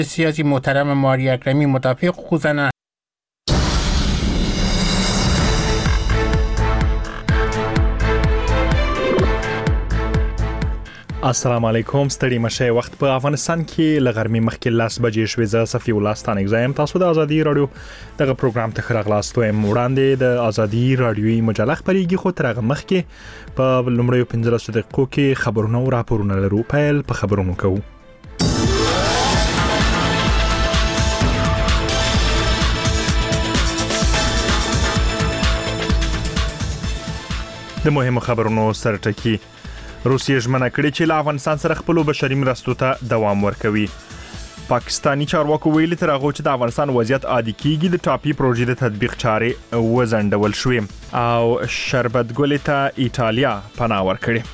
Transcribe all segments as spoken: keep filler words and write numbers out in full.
سیاسی محترم ماری اکرمی مدافع حقوق زنان. السلام علیکم، ستړي مشه. وخت په افغانستان کې لغرمې مخکې لاس بجې شوې. زه صفي الله ستانک زایم. تاسو د ازادي رادیو دغه پروګرام ته خراغلاست وایم. وړاندې د ازادي رادیوي مجله خبرېږي، خو تر هغه مخکې په لومړیو پنځلسو دقیقو کې خبرونه او راپورونه لرو. پیل په خبرونو کوو. د مهمو خبرونو سرټکی. روسیه ژمنه کړې چې له افغانستان سره خپل بشري مرستو ته دوام ورکوي. پاکستانی چارواکو ویلي تر هغه چې د افغانستان وضعیت عادي کیږي د ټاپي پروژې د تطبیق چارې وزندول شوې او شربت ګل ته ایټالیا پناه ورکړي.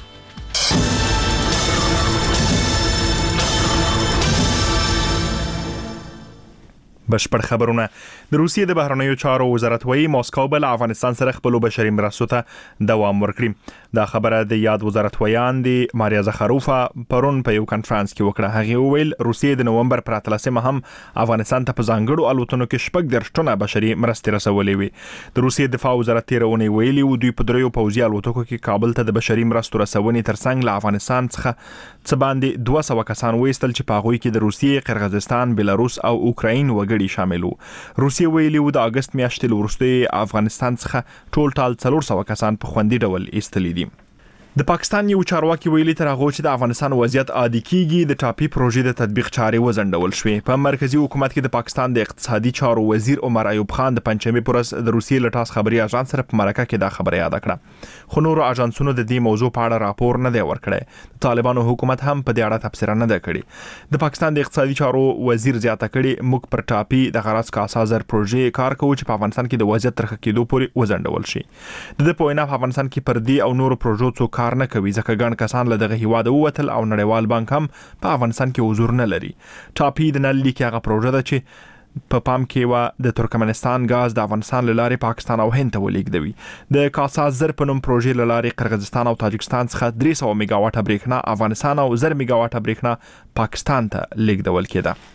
بشپړ خبرونه. د روسیې د بهرنیو چارو وزارت وايي ماسکو به له افغانستان سره خپل بشري مرستو ته دوام ورکړي. دا خبره د یاد وزارت ویان دی ماریا زخروفا پرون په یو کانفرنس کې وکړه. هغه وویل روسیې د نومبر پر اتلسمه هم افغانستان ته په ځانګړو الوتنو کې شپږ درش ټنه بشري مرستې رسولې وي. د روسیې دفاع وزارت تیرونی ویلي و دوی په دریو پوځي الوتکو کې کابل ته د بشري مرستو رسونې ترڅنګ له افغانستان څخه څه باندې دوه سوه کسان وایستل چې په هغوی کې د روسیې، قرغیزستان، بلاروس او اوکراین وګړي شامل وو. روسیې ویلي و د اگست میاشتې وروسته افغانستان څخه ټول ټال څلور سوه کسان په خوندي ډول ایستلي دي. د پاکستان یو چارواکي ویلي تر هغه چې د افغانستان وضعیت عادي کیږي د ټاپي پروژې د تطبیق چارې وزندول شوې. په مرکزی حکومت کې د پاکستان د اقتصادي چارو وزیر عمر ایوب خان د پنځمې پر ورځ د روسیې له ټاس خبري اژانس سره په مرکه کې دا خبره یاد کړه، خو نورو اژانسونو د دې موضوع په اړه راپور نه دی ورکړی. طالبانو حکومت هم په دې اړه تبصره نه ده کړې. د پاکستان د اقتصادي چارو وزیر زیاته کړي موږ پر ټاپي د غرض کاسا زر پروژې کار کوو چې په افغانستان کې د وضعیت تر ښه کېدو پورې وزندول شي. د دې په وینا په افغانستان کې پر دې او نورو پروژو څو کار نه کوي ځکه کسان له دغه هیواد ووتل او نړیوال بانک هم په افغانستان کې حضور نه لري. ټاپي د نل لیک هغه پروژه ده چې په پام کې و د ترکمنستان غاز د افغانستان له لارې پاکستان او هند ته ولیږدوي. د کاسا زر په نوم پروژې له لارې قرغیزستان او تاجکستان څخه درې سوه میگا واټه برېښنا افغانستان او زر میگا واټه برېښنا پاکستان ته لیږدول کېده.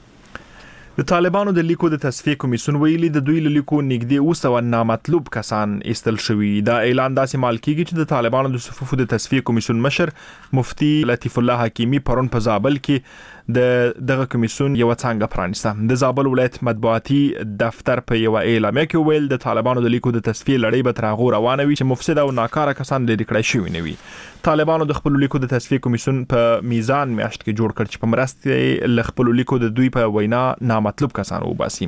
د طالبانو د لیکو د تصفیه کمیسیون ویلي د دوی له لیکو نږدې اوه سوه نامطلوب کسان ایستل شوي. دا اعلان داسې مال کیږي چې د طالبانو د صفوفو د تصفیه کمیسیون مشر مفتی لطیف الله حکیمی پرون په زابل کې د دغه کمیسیون یو څنګه پرانیسته. د زابل ولایت مطبوعاتي دفتر په یو اعلامیه کې ویل د طالبانو د لیکو د تصفیه لړۍ به تر هغه روانه وي چې مفسد او ناکاره کسان لري کړی شوي نه وي. طالبانو د خپل لیکو د تصفیه کمیسیون په میزان میاشت کې جوړ کړ چې په مرسته ل خپل لیکو د دوی په وینا نامطلوب کسان وباسي.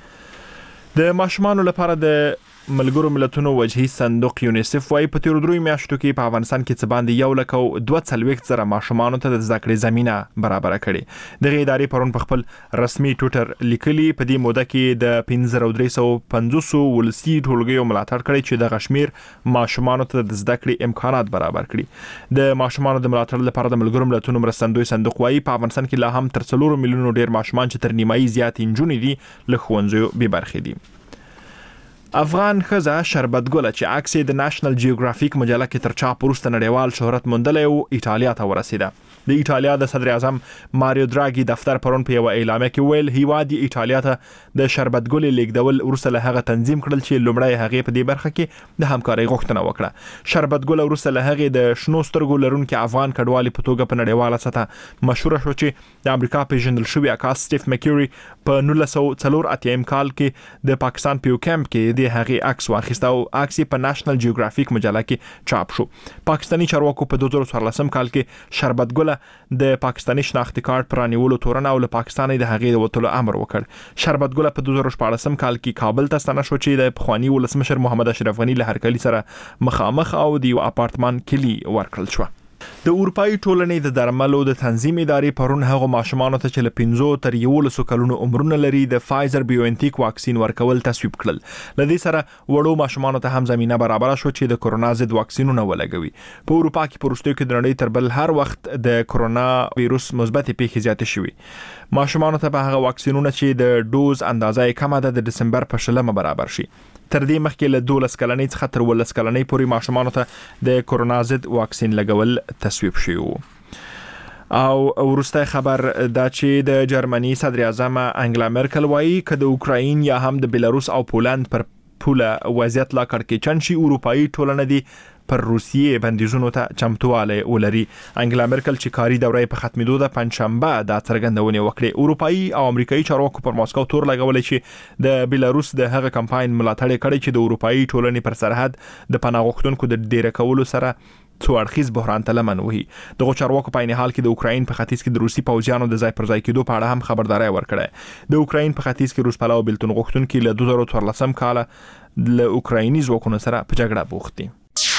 د ماشومانو لپاره د ملګرو ملتونو وجهي صندوق یونیسف وايي په تیرو دریو میاشتو کې په افغانستان کې څه باندې یو لک او دوه څلوېښت زره ماشومانو ته د زده کړې زمینه برابر کړې. دغه ادارې پرون په خپل رسمي ټویټر لیکلي په دې موده کې د پنځه زره درې سوه پنځوس ولسي ټولګیو ملاتړ کړی چې د غشمیر ماشومانو ته د زده کړې امکانات برابر کړي. د ماشومانو د ملاتړ لپاره د ملګرو ملتونو مرستندوی صندوق وايي په افغانستان کې لا هم تر څلور میلیونو ډیر ماشومان چې تر نیمایي زیات نجونې دي له ښوونځیو بې برخې دي. افغان ښځه شربت ګله چې عکس یې د ناشنل جیوګرافیک مجله کې تر چاپ وروسته نړیوال شهرت موندلی و ایټالیا ته ورسېده. د ایټالیا د صدر اعظم ماریو دراګي دفتر پرون په یو اعلامیه کې ویل هیواد ایټالیا ته د شربت ګلې لیږدول وروسته له هغه تنظیم کړل چې لومړی هغې په دې برخه کې د همکارۍ غوښتنه وکړه. شربت ګله وروسته له هغې د شنو سترګو لرونکي افغان کډوالې په توګه په نړیواله سطحه مشهوره شو چې د امریکا پیژندل شوي عکاس سټیف مکیوري په نولس سوه څلور اتیایم کال کې د پاکستان په یو کیمپ کې د هغې عکس واخیسته او عکس یې په ناشنل جیوګرافیک مجله کې چاپ شو. پاکستاني چارواکو په دوه زره څوارلسم کال کې شربت ګله د پاکستاني شناختی کارت پرانیولو تورن او له پاکستان د هغې د وټلو امر وکړ. شربت ګله په دوه زره شپاړسم کال کې کابل ته ستنه شو چې د پخوانی ولسمشر محمد اشرف غنی له هرکلي سره مخامخ او د یو اپارتمان کلی ورکړل شو. د اروپאי ټولنې د درملو د تنظیم ادارې پرون هغه ماشومانو ته چې له پنځو تر یولسو کلونو عمرونه لري د فایزر بایوانټیک واکسین ورکول تصویب کړل. لدې سره وړو ماشومانو ته هم زمينه برابر شو چې د کرونا ضد واکسینونه ولګوي. په اروپا کې په وروستیو کې د نړۍ تر بل هر وخت د کرونا وایروس مثبت پیښې زیاتې شوې. ماشومانو ته به هغه واکسینونه چې د ډوز اندازه یې کمه ده د دسمبر په شلمه برابر شي. تر دې مخکې له دولس کلنۍ څخه تر ولس کلنۍ پورې ماشومانو ته د کرونا ضد واکسین لګول تصویب شوی و. او ورسته خبر دا چې د جرمني صدر اعظم انګلا مرکل وایي چې د اوکراین یا هم د بلاروس او پولند پر پوله وضعیت لا کړکېچن شي اروپאי ټولنه دي پر روسیې بندیزونو ته چمتواله ولري. انګلا مرکل چې کاری دوره په ختمېدو د پنځشنبه د څرګندونې وکړې. اروپאי او امریکایي چارواکو پر ماسکو تور لګولې چې د بلاروس د هغه کمپاین ملاتړ کړي چې د اروپאי ټولنې پر سرحد د پناه غوښتونکو د ډیر کولو سره څو اړخیز بحران ته لمن وهي. دغه چارواکو په عین حال کې د اوکراین په ختیځ کې د روسي پوځیانو د ځای پر ځای کېدو په اړه هم خبرداري ورکړه. د اوکراین په ختیځ کې روس پلاو بلتون غوښتونکو له دوه زره څوارلسم کال له اوکرایني ځواکونو سره په جګړه بوخت دي.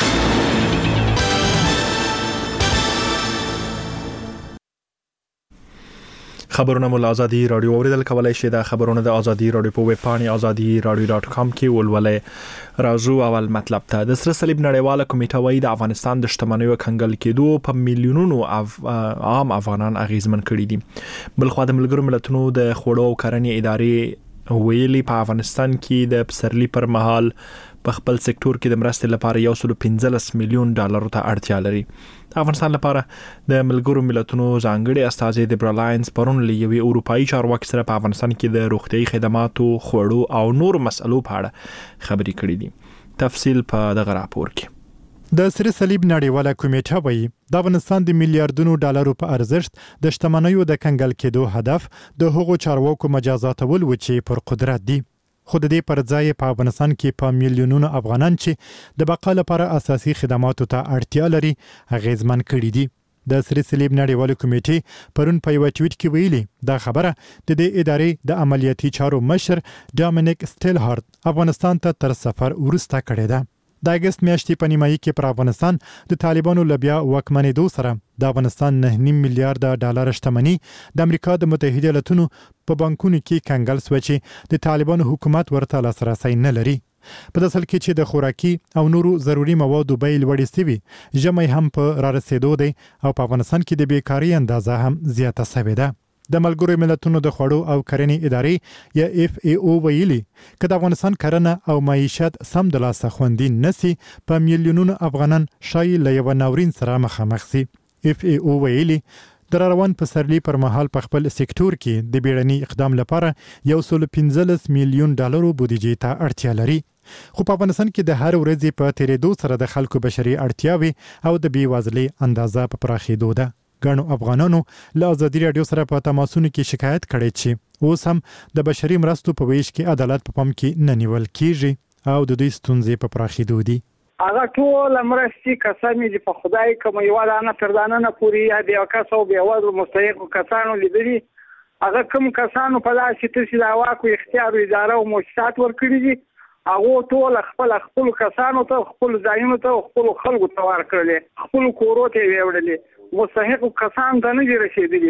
خبرونه مو آزادي رادیو اوریدل کولای شئ. د خبرونه د آزادي رادیو په ویب پاڼه آزادي رادیو ډاټ کام کې ولولئ. راځو اول مطلب ته. د سره صلیب نړیواله کمیټه وايي د افغانستان د شتمنیو کنګل کېدو په میلیونونو اف... عام افغانان اغیزمن کړي دي. بلخو د ملګرو ملتونو د خوړو او کرنې ادارې ویلي په افغانستان کې د پسرلي پر مهال په خپل سکتور کې د مرستې لپاره یو سل پنځلس میلیون ډالر ته اړتیا لري. افغانستان لپاره د ملګرو ملتونو ځانګړي استازي د برالاینز پرون لیوي اروپאי چارواکي سره په افغانستان کې د روغتيایي خدماتو خوړو او نور مسلو په اړه خبري کړې دي. تفصيل په دغه راپور کې. د سره صلیب نړیواله کمیټه وایي د افغانستان د میلیارډونو ډالرو په ارزښت د شتمنیو د کنګل کېدو هدف د هغو چارواکو مجازاتول و چې پر قدرت دي. خو د دې پر ځای په افغانستان کې په میلیونونو افغانان چې د بقا لپاره اساسي خدماتو ته اړتیا لري اغیزمن کړي دي. د سره صلیب نړیواله کمیټې پرون په یو ټویټ کې ویلي دا خبره د دې ادارې د عملیاتي چارو مشر ډامینیک سټیلهارت افغانستان ته تر سفر ورسته کړې ده. د اگست میاشتې په نیمایي کې پر افغانستان د طالبانو لبیا واکمنېدو سره د افغانستان نه نیم میلیارډ ډالر شتمنۍ د امریکا د متحده ایالاتونو په بانکونو کې کنګل شوه چې د طالبانو حکومت ورته لاسرسی نه لري. په داسې حال کې چې د خوراکي او نورو ضروري موادو بیې لوړې شوي، ژمی هم په رارسېدو دی او په افغانستان کې د بیکارۍ اندازه هم زیاته شوې ده. د ملګرو ملتونو د خوړو او کرنې ادارې یا اف ای او ویلي چې د افغانستان کرنه او معیشت سم د لاسه خوندي نسی په میلیونونو افغانان شای له یو ناورین سره مخامخ سي. اف ای او ویلي د روان پسرلي پر مهال په خپل سکتور کې د بیړني اقدام لپاره یو سل پنځلس میلیون ډالرو بودیجې ته اړتیا لري. خو په افغانستان کې د هر ورځې په تیرېدو سره د خلکو بشري اړتیاوي او د بیوزلۍ اندازه په پراخېدو ده. ګڼو افغانانو له آزادي رادیو سره په تماسونو کې شکایت کړی چې اوس هم د بشري مرستو په ویش کې عدالت په پام کې نه نیول کیږي او د دوی ستونزې په پراخېدو دي. هغه ټول مرستې کسانې چې په خدای کوم یو دانه تر دانه نه پوری یا د کسو به وضو مستحق کسانو لیدلي هغه کوم کسانو په داسې تاسو د واکو اختیار اداره او مؤسسات ورکړي دي هغه ټول خپل خپل کسانو ته خپل ځایونو ته خپل خلکو ته ورکړل خپل کورو ته ویوړل مستحق کسان ته نه رسیدلي.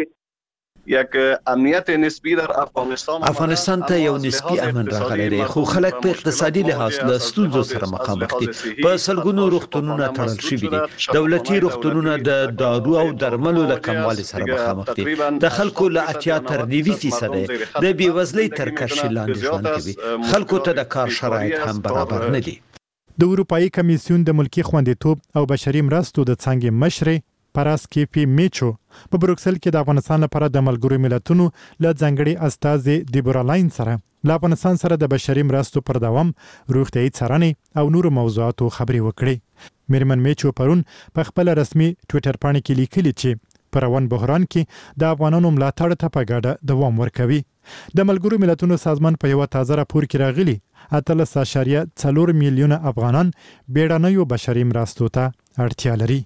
یک امنیت نسبی در افغانستان افغانستان ته یو نسبی امن راغلی دی خو خلک په اقتصادي لحاظ له ستونزو سره مخامخ دي. په سلګونو روغتونونه تړل شوي دي. دولتي روغتونونه د دارو او درملو له کموالي سره مخامخ دي. د خلکو له اتیا تر نوي فیصد د بیوزلۍ تر کرښې لاندې ژوند کوي. خلکو ته د کار شرایط هم برابر نه دي. د اروپאי کمیسیون د ملکی خوندیتوب او بشري مرستو د څنګه مشر پراسکیپی میچو په بروکسل کې د افغانستان لپاره د ملګرو ملتونو له ځانګړي استازي د برالاین سره له افغانستان سره د بشري مرستو پر دوام روغتيایي څارنې او نورو موضوعاتو خبري وکړي. میرمن میچو پرون په خپل رسمي ټوئیټر باندې کې لیکلي چې په روان بحران کې د افغانانو ملاتړ ته په ګډه دوام ورکوي. د ملګرو ملتونو سازمان په یو تازه راپور کې راغلي اتلس اعشاریه څلور میلیونه افغانان بیړنیو بشري مرستو ته اړتیا لري.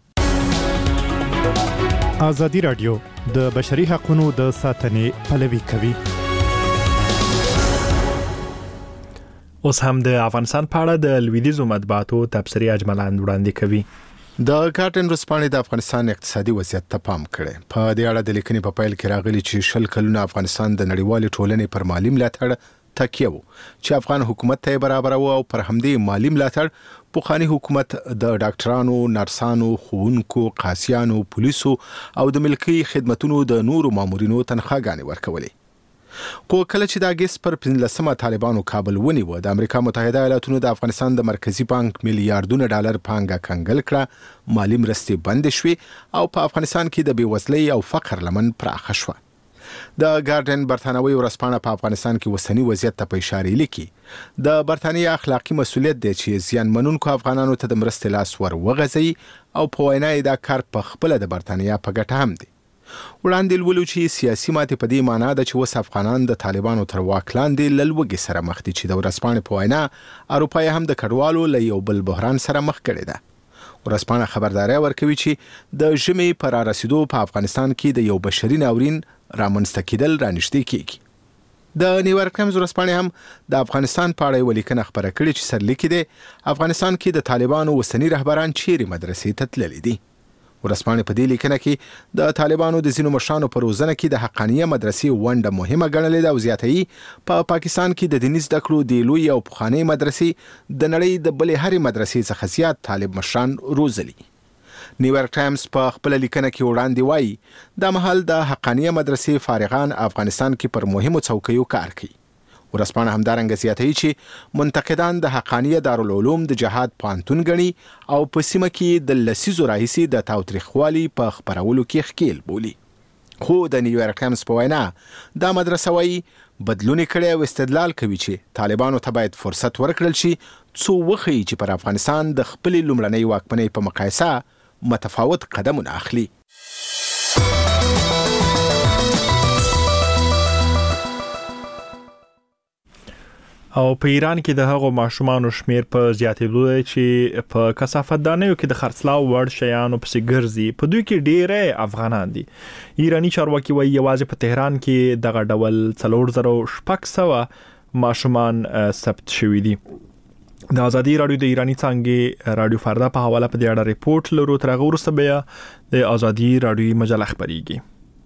آزادي رادیو د بشري حقوقو د ساتنې پلوي کوي. اوس هم د افغانستان په اړه د لویدیزو مطبوعاتو تبصرې اجملاً وړاندې کوي. د ګارډن رسپانې د افغانستان اقتصادي وضعیت ته پام کړي. په دې اړه د لیکنې په پیل کې راغلي چې شل کلونه افغانستان د نړیوال ټولنې پر مالی ملاتړ تکیه وو چې افغان حکومت ته برابر وو او پر همدې مالی ملاتړ پوخانی حکومت د ډاکټرانو، نرسانو، ښوونکو، قاصیانو، پولیسو او د ملکی خدماتونو د نورو مامورینو تنخواګانې ورکولې. خو کله چې د اگست پر پنځلسمه طالبانو کابل ونیو، د امریکا متحده ایالاتونو د افغانستان د مرکزی بانک میلیارډونه ډالر پانګه کنګل کړه، مالی مرستې بند شوې او په افغانستان کې د بیوزلۍ او فقر لمن پراخه شوه. د ګارډن برتانوي ورځپاڼه په افغانستان کې وسنی وضعیت ته په اشاره لیکي د برتانیا اخلاقی مسؤلیت دی چې زیان منونکو افغانانو ته د مرستې لاس ور وغځي او په وینا یې دا کار په خپل د برتانیا په ګټه هم دی. وړاندې ولولو چې سیاسي ماتې په دې معنی ده چې وس افغانان د طالبانو تر واک لاندې للوګي سره مخ دي چې د ورځپاڼې په وینا اروپا هم د کډوالو له یو بل بحران سره مخ کړي ده. ورځپاڼه خبرداري ورکوي چې د ژمي پر رسیدو په افغانستان کې د یو بشري ناورین رامنځته کېدل رانږدې کیږي. د نیویارک ټایمز ورځپاڼې هم د افغانستان په اړه ولیکنه خبره کړې چې سرلیکي دی افغانستان کې د طالبانو وسنی رهبران چیرې مدرسې ته تللي دي. ورځپاڼې په دې لیکنه کې د طالبانو د ځینو مشرانو په روزنه کې د حقانیه مدرسې ونډه مهمه ګڼلې ده او زیاتوي په پاکستان کې د دیني زده کړو د لوی او پخوانۍ مدرسې د نړۍ د بلې هرې مدرسې څخه زیات طالب مشران روزلي. نیویارک ټایمز په خپل لیکنه کې وړاندې وایي د مهال د حقانیه مدرسې فارغان افغانستان کې پر مهمو څوکیو کار کوي. ورځپاڼه همدارنګه زیاتوي چې منتقدان د حقانیه دارالعلوم د جهاد پوهنتون ګڼي او په سیمه کې د لسیزو راهیسې د تاوتریخوالي په خپرولو کې ښکیل بولي. خو د نیویارک ټایمز په وینا دا مدرسه وایي بدلون کړي او استدلال کوي چې طالبانو ته باید فرصت ورکړل شي څو وخی چې پر افغانستان د خپل لومړنۍ واکمنۍ په مقایسه متفاوت قدمونه اخلي. او په ایران کې د هغو ماشومانو شمیر په زیاتېدو دی چې په کثافتدانیو کې د خرڅلاو وړ شیانو پسې ګرځي. په دوی کې ډېری افغانان دي. ایرانی چارواکي وایي یوازې په تهران کې دغه ډول څلور زره شپږ سوه ماشومان ثبت شوي دي. د ازادي رادیو د ایرانی څانګې رادیو فردا په حواله په دې اړه ریپورت لرو. تر هغه وروسته بیا د ازادي رادیو مجله خبريږي.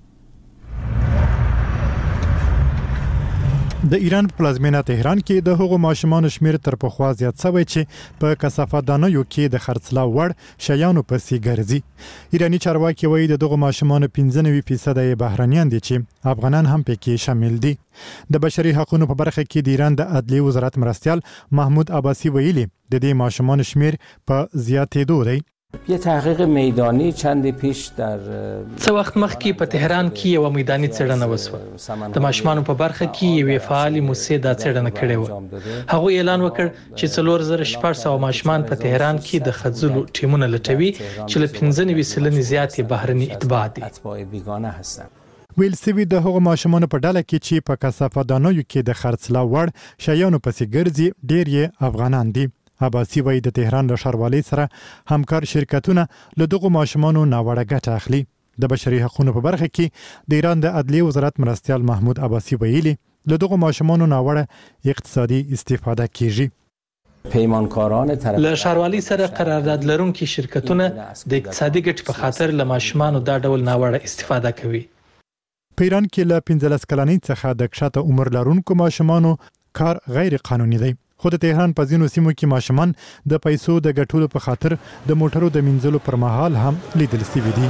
د ایران پلازمینه تهران کې د هغو ماشومان شمیر تر پخوا زیات شوی چې په کثافتدانیو کې د خرڅلاو وړ شیانو پسې ګرځي. ایرانی چارواکي وایي د دغو ماشومان پنځه نوي فیصد یې بهرانيان دي چې افغانان هم پکې شامل دي. د بشري حقوقو په برخه کې د ایران د عدلیې وزارت مرستیال محمود عباسی ویلي د دې ماشومان شمیر په زیاتېدو دی. یه تحقیق میدانی چند پیش در څه وخت مخکې په تهران کې یو میداني څېړنه وسوه. د ماشومانو په برخه کې یوې فعالې موسسې دا څېړنه کړې وه. هغوی اعلان وکړ چې څلور زره شپږ سوه ماشومان په تهران کې د ښځلو ټیمونه لټوي چې له پنځه نوي سلنې زیات یې بهرني اتباع دي. ویل سوي د هغو ماشومانو په ډله کې چې په کثافتدانیو کې د خرڅلاو وړ شیانو پسې ګرځي ډېر یې افغانان دي. عباسی وایي د تهران له ښاروالۍ سره همکار شرکتونه له دغو ماشومانو ناوړه ګټه اخلي. د بشري حقوقو په برخه کې د ایران د عدلیې وزارت مرستیال محمود عباسی ویلي له دغو ماشومانو ناوړه اقتصادي استفاده کیږي. پیمانکاران طرف له ښاروالۍ سره قرارداد لرونکي شرکتونه د اقتصادي ګټې په خاطر له ماشومانو دا ډول ناوړه استفاده کوي. په ایران کې له پنځلس کلنۍ څخه د کښته عمر لرونکو ماشومانو کار غیر قانوني دی. خو د تهران په ځینو سیمو کې ماشومان د پیسو د ګټلو په خاطر د موټرو د منځلو پر مهال هم لیدل شوي دي.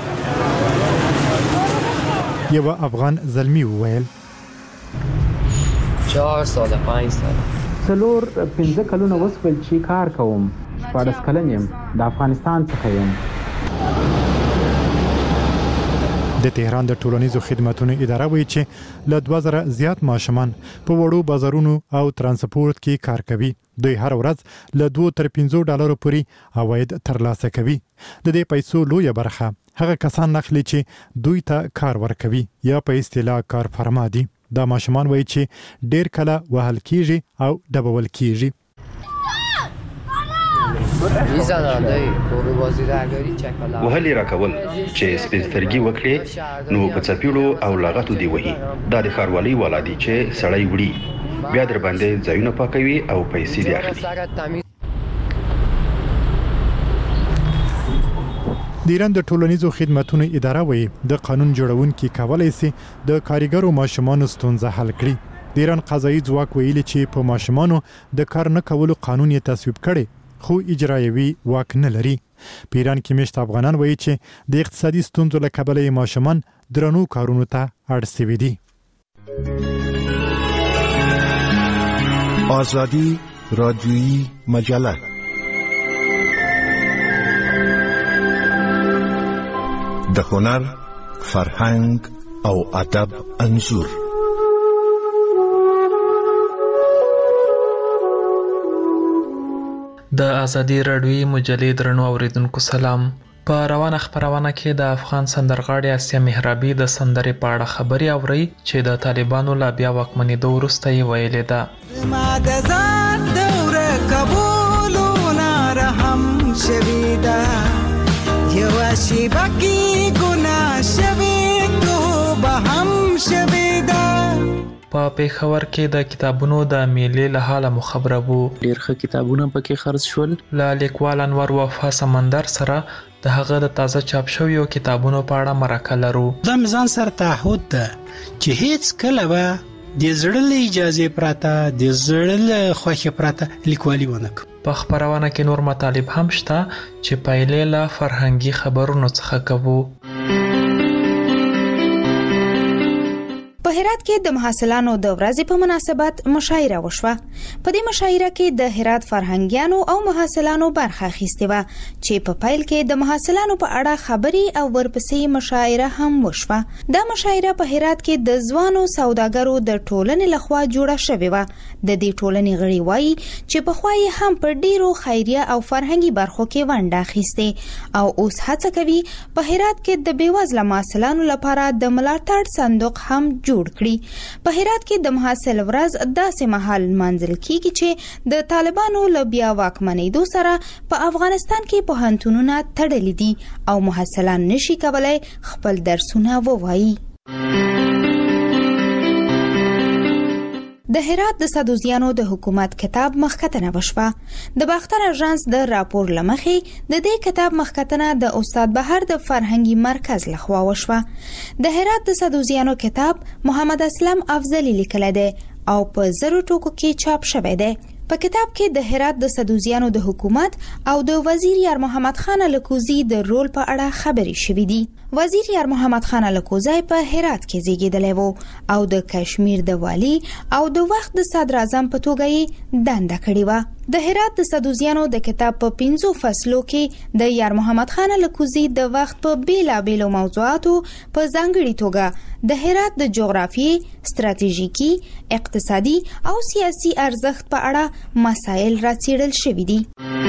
یو افغان زلمی وویل چهار سال پنج سال څلور پنځه کلونه وسول چې کار کوم. شپاړس کلن یم. د افغانستان څخه یم. د تهران د ټولنیزو خدماتو اداره وایي چې له دوه زره زیات ماشومان په وړو بازارونو او ترانسپورت کې کار کوي. دوی هر ورځ له دوه تر پنځه ډالرو پورې عواید ترلاسه کوي. د دې پیسو لویه برخه هغه کسان اخلي چې دوی ته کار ورکوي یا په اصطلاح کارفرما دي. دا ماشومان وایي چې ډیر کله وهل کیږي او ډبول کیږي. وهلي راکول چې سپېڅلګي وکړي نو په چپیړو او لاغتو دی وهي. دا د ښاروالۍ والا دي چې سړی وړي بیا در باندې ځایونه پاکوي او پیسې دی اخلي. د ایران د ټولنیزو خدماتو اداره وایي د قانون جوړونکي کولای شي د کارګرو ماشومانو ستونزه حل کړي. د ایران قضایي ځواک ویلي چې په ماشومانو د کار نه کولو قانون یې تصویب کړي خو اجرایوي واک نه لري. په ایران کې مشت افغانان وایي چې د اقتصادي ستونزو له کبله ماشومان درنو کارونو ته اړ شوي دي. آزادی رادیویی مجله د هنر، فرهنګ او ادب انځور. د آزادی رادیویی مجلې درنو اوریدونکو سلام. په روانه خبرونه کې د افغان سندرغاړي آسیا مهرابي د سندرې په اړه خبري اوري چې د طالبانو لا بیا واکمنېدو وروسته یې ویلې ده. ما د ځان دوره قبولونه رحم شوي ده، یوه شیبه کې ګناه شوي توبه هم شوي ده. په پېښور کې د کتابونو د میلې له حاله مو خبره وو. ډېر ښه کتابونه پکې خرڅ شول. له لیکوال انور وفا سمندر سره د هغه د تازه چاپ شویو کتابونو په اړه مرکه لرو. دا ځان سره تعهد ده چې هیڅ کله به د زړه له اجازې پرته، د زړه له خوښې پرته لیکوالي ونه کړم. په خبرونه کې نور مطالب هم شته چې پایلې له فرهنګي خبرونو څخه کوو. په هرات کې د محصلانو د ورځې په مناسبت مشاعره وشوه. په دې مشاعره کې د هرات فرهنګیانو او محصلانو برخه اخیستې وه چې په پیل کې د محصلانو په اړه خبري او ورپسې مشاعره هم وشوه. دا مشاعره په هرات کې د ځوانو سوداګرو د ټولنې لخوا جوړه شوې وه. د دې ټولنې غړي وایي چې پخوا یې هم په ډیرو خیریه او فرهنګي برخو کې ونډه اخیستې او اوس هڅه کوي په هرات کې د بېوزله محصلانو لپاره د ملاتړ صندوق هم جوړ جوړ کړي. په هرات کې د محصل ورځ داسې مهال منځل کیږي چې د طالبانو له بیا واکمنېدو سره په افغانستان کې پوهنتونونه تړلي دي او محصلان نشي کولای خپل درسونه ووایي. د هرات د سدوزیانو د حکومت کتاب مخکتنه وشوه. د باختر اژانس د راپور لمخې د دې کتاب مخکتنه د استاد بهر د فرهنګي مرکز لخوا وشوه. د هرات د سدوزیانو کتاب محمد اسلم افضلی لیکلی دی او په زرو ټوکو کې چاپ شوی دی. په کتاب کې د هرات د سدوزیانو د حکومت او د وزیر یار محمد خان الکوزی د رول په اړه خبرې شوې دي. وزیر یار محمد خان الکوزی په هرات کې زیږیدلی و او د کشمیر د والی او د وخت د صدر اعظم په توګه یې دنده کړې وه. د هرات د سدوزیانو د کتاب په پنځو فصلو کې د یار محمد خان الکوزی د وخت په بیلابیلو موضوعاتو په ځانګړي توګه د هرات د جغرافیې، ستراتیژیکي، اقتصادي او سیاسي ارزښت په اړه مسایل راڅېړل شوي دي.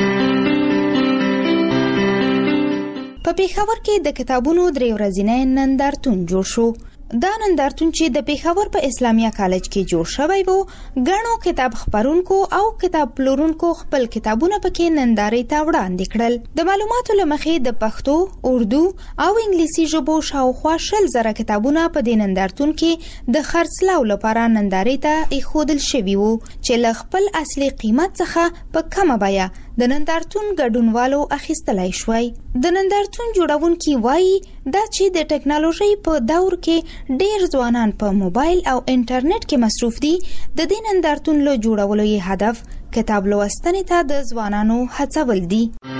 په پېښور کې د کتابونو درې ورځنی نندارتون جوړ شو. دا نندارتون چې د پېښور په اسلامیه کالج کې جوړ شوی وو، ګڼو کتاب خپرونکو او کتاب پلورونکو خپل کتابونه پکې نندارې ته وړاندې کړل. د معلوماتو له مخې د پښتو، اردو او انګلیسي ژبو شاوخوا شل زره کتابونه په دې نندارتون کې د خرڅلاو لپاره نندارې ته ایښودل شوي وو چې له خپل اصلي قیمت څخه په کمه بیه د نندارتون ګډونوالو اخیستلای شوی. د نندارتون جوړونکي وایي دا چې د ټکنالوژي په دور کې ډېر ځوانان په موبایل او انټرنیټ کې مصروف دي. د دې نندارتون له جوړولو یې هدف کتاب لوستنې ته د ځوانانو هڅول دي.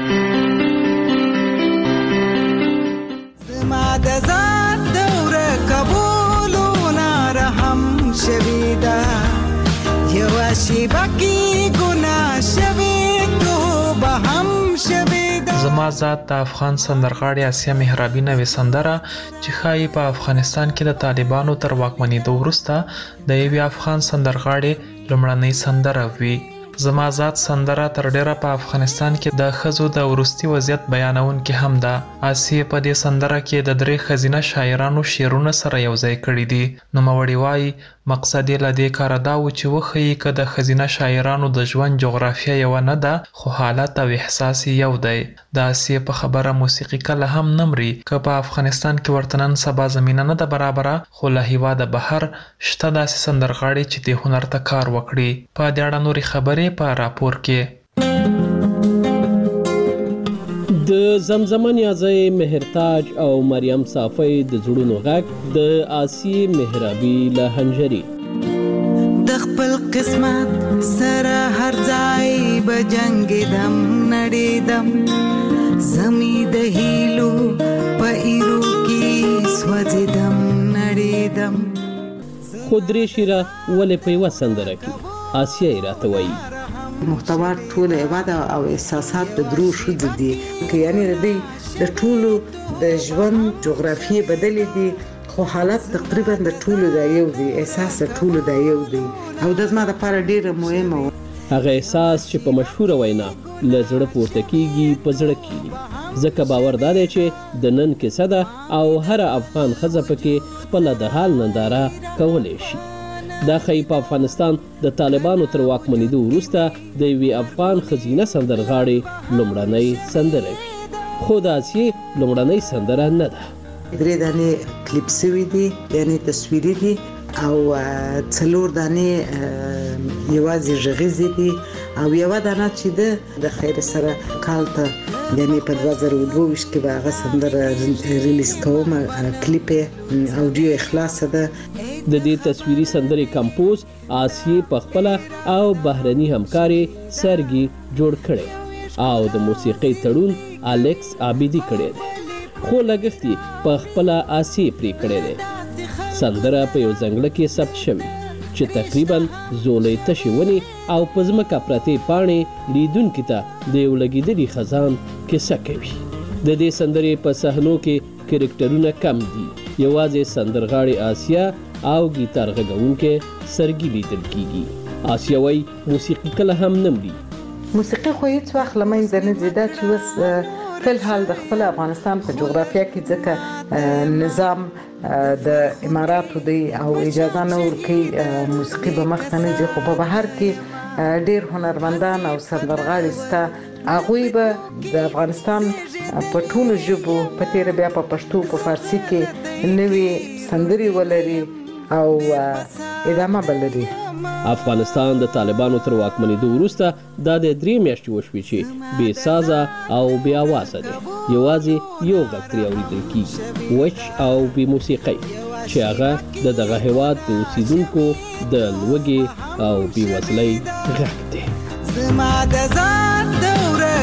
زما د ځان دوره قبولونه رحم شوي ده، یوه شیبه کې ګناه شوي توبه هم شوي ده. زما ذات د افغان سندرغاړي آسیا مهرابي نوې سندره چې ښایي په افغانستان کې د طالبانو تر واکمنېدو وروسته د یوې افغان سندرغاړي لومړنۍ سندره وي. زما ذات سندره تر ډیره په افغانستان کې د ښځو د وروستي وضعیت بیانونکې هم ده. آسیې په دې سندره کې د درې ښځینه شاعرانو شعرونه سره یوځای کړي دي. نوموړي وایي مقصد یې له دې کاره دا و چې وښیي که د ښځینه شاعرانو د ژوند جغرافیه یوه نه ده خو حالت او احساس یو دی. د آسیې په خبره موسیقي کله هم نه مري. که په افغانستان کې ورته نن سبا زمینه نه ده برابره، خو له هېواده بهر شته داسې سندرغاړي چې دې هنر ته کار وکړي. په دې اړه نورې خبرې په راپور کې. د زمزمه نیازی مهرتاج او مریم صافی د زړونو غږ د آسیې مهرابي له هنجري. د خپل قسمت سره هر ځای به جنګېدم نړېدم، زمي د هیلو په ایرو کې سوځېدم نړېدم. خو درې شیره ولې په یوه سندره کې آسیه راته وایي. محتوا ټول عبادت او احساسات د درو شود دي که یعنی د د ټولو د ژوند جغرافیه بدلې دي خو حالت تقریبا د ټولو د یو دی احساس د ټولو د یو دی او د زما لپاره ډیره مهمه و. هغه احساس چې په مشهوره وینا له زړه پورته کیږي په زړه کیږي ځکه باور دا دی چې د نن کیسه ده او هر افغان ښځه پکې خپله د حال ننداره کولی شي. دا ښایي په افغانستان د طالبانو تر واکمنېدو وروسته د یوې افغان ښځینه سندرغاړې لومړنۍ سندره وي، خو د آسیې لومړنۍ سندره نه ده. درې دانې کلیپ سوي دي یعنی تصویري دي او څلور دانې یوازې غږیزې دي او یوه دانه چې ده د خیر سره کال ته یعنی په دوه زره او دوه ویشت کې به هغه سندره ریلیز کوم، کلیپ یې اوډیو خلاصه ده. د دې تصویري سندرې کمپوز آسیې په خپله او بهرني همکارې سرګي جوړ کړی او د موسیقۍ تړون الکس عابدي کړی دی، خو لګښت یې په خپله آسیې پرې کړی دی. سندره په یو ځنګله کې ثبت شوې چې تقریبا زولۍ تشې ونې او په ځمکه پرتې پاڼې لیدونکي ته د یو لګېدلي خزان کیسه کوي. د دې سندرې په صحنو کې کرکټرونه کم دي، یوازې سندرغاړې آسیه او ګیتار غږونکی سرګي لیدل کیږي. آسیه وایي موسیقي کله هم نه مري. موسیقي خو هیڅ وخت له منځه نه ځي، دا چې اوس فلحال د خپل افغانستان په جغرافیه کې ځکه نظام د اماراتو دی او اجازه نه ورکوي موسیقي به مخته نه ځي، خو په بهر کې ډیر هنرمندان او سندرغاړي شته، هغوی به د افغانستان په ټولو ژبو په تیره بیا په پښتو په فارسي کې نوې سندرې ولري او ادامه بلري. افغانستان د طالبانو تر واکمنېدو وروسته دا د درې میاشتې وشوې چې بې سازه او بې اوازه دی، یوازې یو غږ ترې اورېدل کیږي، وچ او بې موسیقۍ، چې هغه د دغه هېواد د اوسېدونکو د لوږې او بېوزلۍ غږ دی. زما د ځان دوره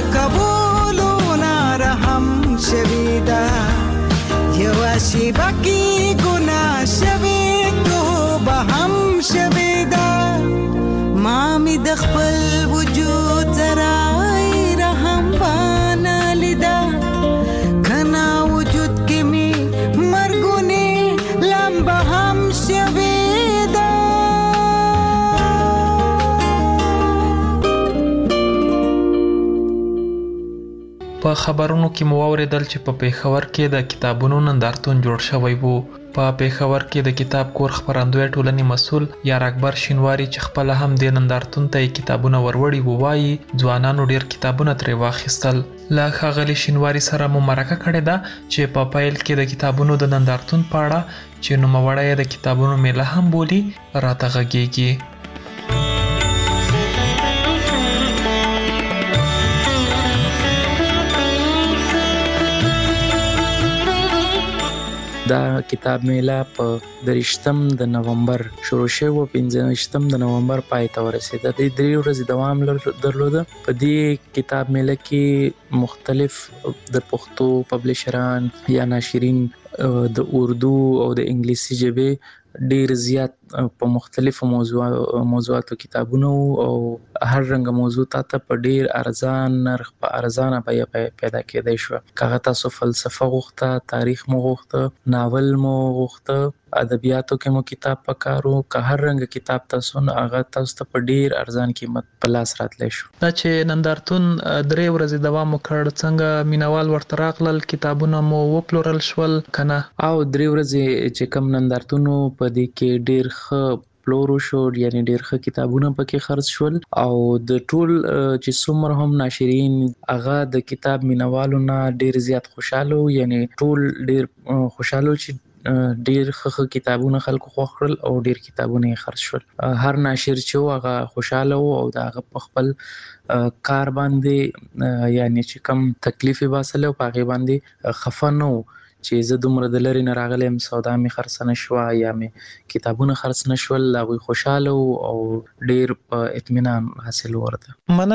قبولونه رحم شوې ده، یوه شیبه کې ګناه شوې توبه هم شوې ده، ما مې د خپل وجود ذرای رحم بانه لیده، کنا وجود کې مې مرګونې لمبه هم شوې ده. په خبرونو کې مو واوریدل چې په پېښور کې د کتابونو نندارتون جوړ شوی وو. په پېښور کې د کتاب کور خپرندوی ټولنې مسؤل یار اکبر شینواری چې خپل هم د نندارتون ته کتابونه وروړي وو وایي ځوانانو ډیر کتابونه ترې واخیستل. له ښاغلي شینواری سره مو مرکه کړې ده چې په پیل کې د کتابونو د نندارتون په اړه چې نوموړی د کتابونو میله هم بولي راته غږیږي. دا کتاب میله په دریشتم د نومبر شروع شوه او پنځه د نومبر پای ته ورسېده. د درې ورځې دوام درلوده. په دې کتاب میله کې مختلف د پښتو پبلشران یا ناشرین د اردو او د انګلیسي ژبې ډیر زیات په مختلفو موضوع موضوعاتو کتابونه او هر رنګ موضوع ته په ډیر ارزان نرخ په ارزانه بیه پیدا کېدای شو. کاغه تاسو فلسفه غوښته، تاریخ مو غوښته، ناول مو غوښته، ادبیاتو کې مو کتاب پکارو، که هر رنګ کتاب تاسو نه هغه تاسو ته په ډیر ارزان قیمت په لاس راتلی شو. دا چې نندارتون درې ورځې دوام وکړ، څنګه مینوال ورته راغلل، کتابونه مو وپلورل شول کنه؟ او درې ورځې چې کم نندارتونو په دې کې ډیر ښه پلورو شو، یعنی ډیر ښه کتابونه پکې خرڅ شول او د ټول چې څومره هم ناشرین هغه د کتاب مینوالو نه ډیر زیات خوشاله، یعنی ټول ډیر خوشاله چې ډیر ښه کتابونه خلکو خوښ کړل او ډیر کتابونه یې خرڅ شول. هر ناشر چې هغه خوشاله و او د هغه په خپل کار باندې یعنی چې کم تکلیف یې باسلی او په هغې باندې خفه نه و چې زه دومره د لرې نه راغلی یم، سودا مې خرڅه نه شوه یا مې کتابونه خرڅ نه شول. هغوی خوشاله او ډیر په اطمینان حاصل ورته. مننه.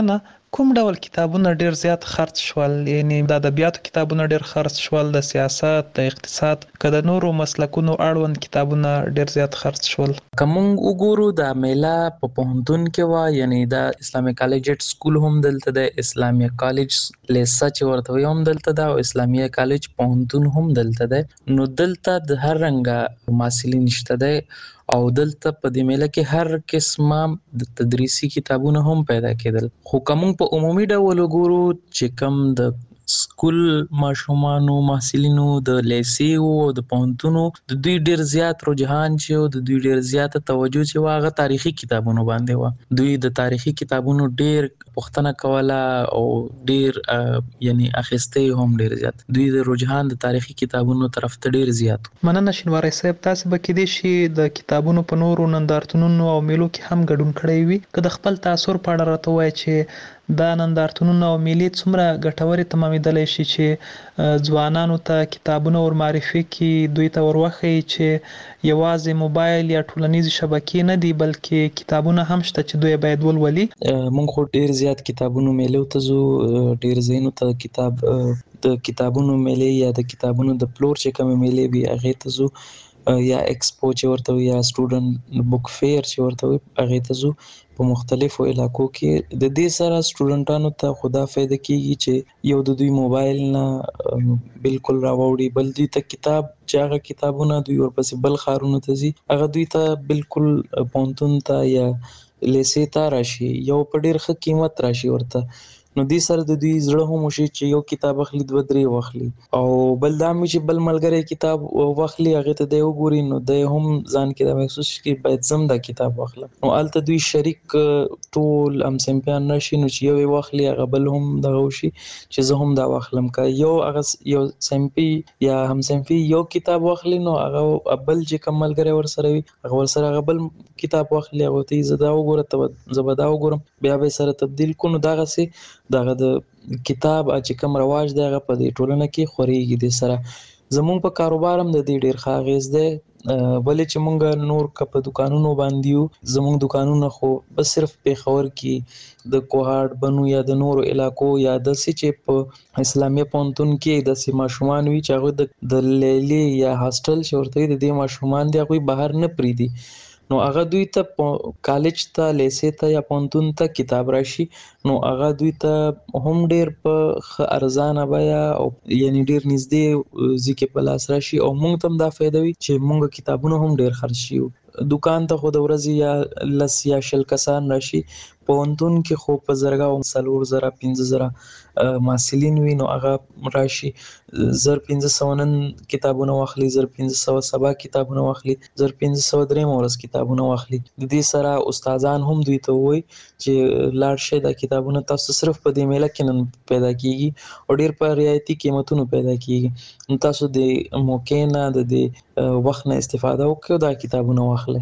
کوم ډول کتابونه ډیر زیات خرڅ شول؟ یعنی د ادبیاتو کتابونه ډیر خرڅ شول، د سیاست، د اقتصاد، کله نورو مسلکونو اړوند کتابونه ډیر زیات خرڅ شول؟ کوم وګورو د میلا په پوهنتون کې وا، یعنی د اسلامي کالج سکول هم دلته د اسلامي کالج لیسه چې ورته وي هم دلته ده، او اسلامي کالج پوهنتون هم دلته ده. نو دلته د هر رنګه محصلین شته ده او دلته په دې میله کې هر قسمه د تدریسي کتابونه هم پیدا کېدل. خو کوم په عمومي ډول وګورو چې کوم د سکول ماشومانو محصلینو د لیسې او د پوهنتونو د دوی ډیر زیات رجحان چې او د دوی ډیر زیات توجه چې واغه تاریخي کتابونو باندې و. دوی د تاریخي کتابونو ډیر پوښتنه کوله او ډیر یعنی اخیسته هم ډیر زیات، دوی د رجحان د تاریخي کتابونو طرف ته ډیر زیات. مننه شینواری صاحب، تاسو به کې دي شي د کتابونو په نورو نندارتونونو او میلو کې هم ګډون کړی وي، که د خپل تاثر په اړه راته وایي چې دا نندارتونونه او میلې څومره ګټورې تمامېدلی شي چې ځوانانو ته کتابونه ور معرفي کړي، دوی ته ور وښیي چې یوازې موبایل یا ټولنیزې شبکې نه دي بلکې کتابونه هم شته چې دوی باید ولولي. مونږ خو ډیر زیات کتابونو میلو ته ځو، ډیر ځایونو ته کتاب د کتابونو میلې یا د کتابونو د پلور چې کومې میلې وي هغې ته ځو، یا ایکسپو چې ورته وي یا سټوډنټ بک فیر چې ورته وي هغې ته ځو. په مختلفو علاقو کې د دې سره سټوډنټانو ته خدا فایده کیږي چې یو د دوی موبایل نه بالکل راوړي، بل دوی ته کتاب چې هغه کتابونه دوی ورپسې بل ښارونو ته ځي هغه دوی ته بالکل پوهنتون ته یا لیسې ته راشي، یو په ډیر ښه قیمت راشي ورته. نو دې سره د دوی زړه هم وشي چې یو کتاب اخلي دوه درې واخلي، او بل دا مې چې بل ملګری کتاب واخلي هغې ته دی وګوري نو دی هم ځان کې دا محسوس شي چې باید زه هم دا کتاب واخلم. نو هلته دوی شریک ټول همصنفیان راشي نو چې یو یې واخلي هغه بل هم دغه وشي چې زه هم دا واخلم. که یو هغه یو صنفي یا همصنفي یو کتاب واخلي نو هغه بل چې کوم ملګری ورسره وي هغه ورسره هغه بل کتاب واخلي، هغه ته زه دا وګوره ته زه به دا وګورم، بیا به یې سره تبدیل کړو. نو دغسې دغه د کتاب چې کوم رواج دی هغه په دې ټولنه کې خورېږي. دې سره زمونږ په کاروبار هم د دې ډېر ښه اغېز دی، ولې چې مونږ نور که په دوکانونو باندې یو، زمونږ دوکانونه خو بس صرف پېښور کې د کوهاټ بنو یا د نورو علاقو یا داسې چې په اسلامي پوهنتون کې داسې ماشومان وي چې هغوی د لیلې یا هاسټل چې ورته وي د دې ماشومان دي هغوی بهر نه پرېږدي، نو هغه دوی ته کالج ته لیسې ته یا پوهنتون ته کتاب راشي نو هغه دوی ته هم ډیر په ښه ارزانه بیه او یعنی ډیر نږدې ځای کې په لاس راشي، او موږ ته هم دا فایده وي چې موږ کتابونه هم ډیر خرڅ شي. دوکان ته خو د ورځې یا لس یا شل کسان راشي، پوهنتون کې خو په زرګاو څلور زره پنځه زره محصلین وي نو هغه راشي زر پنځه سوه نن کتابونه واخلي، زر پنځه سوه سبا کتابونه واخلي، زر پنځه سوه درېیمه ورځ کتابونه واخلي. د دې سره استادان هم دوی ته وایي چې لاړ شئ دا کتابونه تاسو صرف په دې میله کې نن پیدا کیږي او ډیر په رعایتي قیمتونو پیدا کیږي، نو تاسو د موقع نه د دې وخت نه استفاده وکړئ او دا کتابونه واخلئ.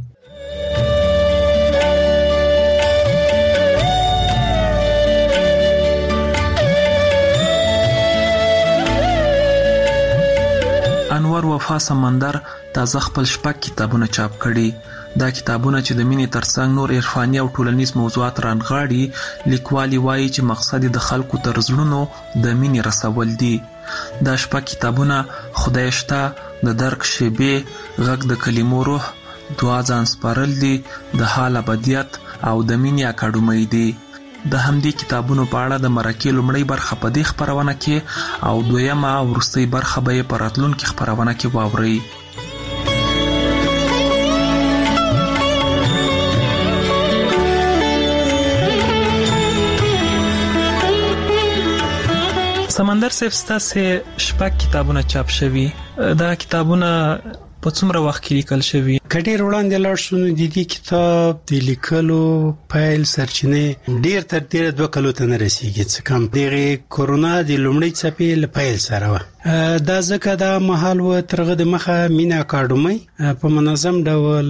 انور وفا سمندر تازه خپل شپږ کتابونه چاپ کړي. دا کتابونه چې د مینې ترڅنګ نور عرفاني او ټولنیز موضوعات رانغاړي، لیکوالي وایي چې مقصد د خلکو تر زړونو د مینې رسول دي. دا شپږ کتابونه خدای شته، د درک شیبې، غږ د کلمو روح، دعا ځان سپارل دي، د حال ابدیت او د مینې اکاډمۍ دي. د همدې کتابونو په اړه د مرکې لومړۍ برخه په دې خپرونه کې او دویمه او وروستۍ برخه به یې په راتلونکي خپرونه کې واورئ. سمندر صاحب ستاسې شپږ کتابونه چاپ شوي، دا کتابونه په څومره وخت کې لیکل شوي؟ که ډېر وړاندې لاړ شو نو د دې کتاب د لیکلو پیل سرچینې ډېر تر ډېره دوه کلو ته نه رسېږي، څه کم دغې کورونا د لومړۍ څپې له پیل سره وه. دا ځکه دا مهال و تر هغه د مخه مینه اکاډمۍ په منظم ډول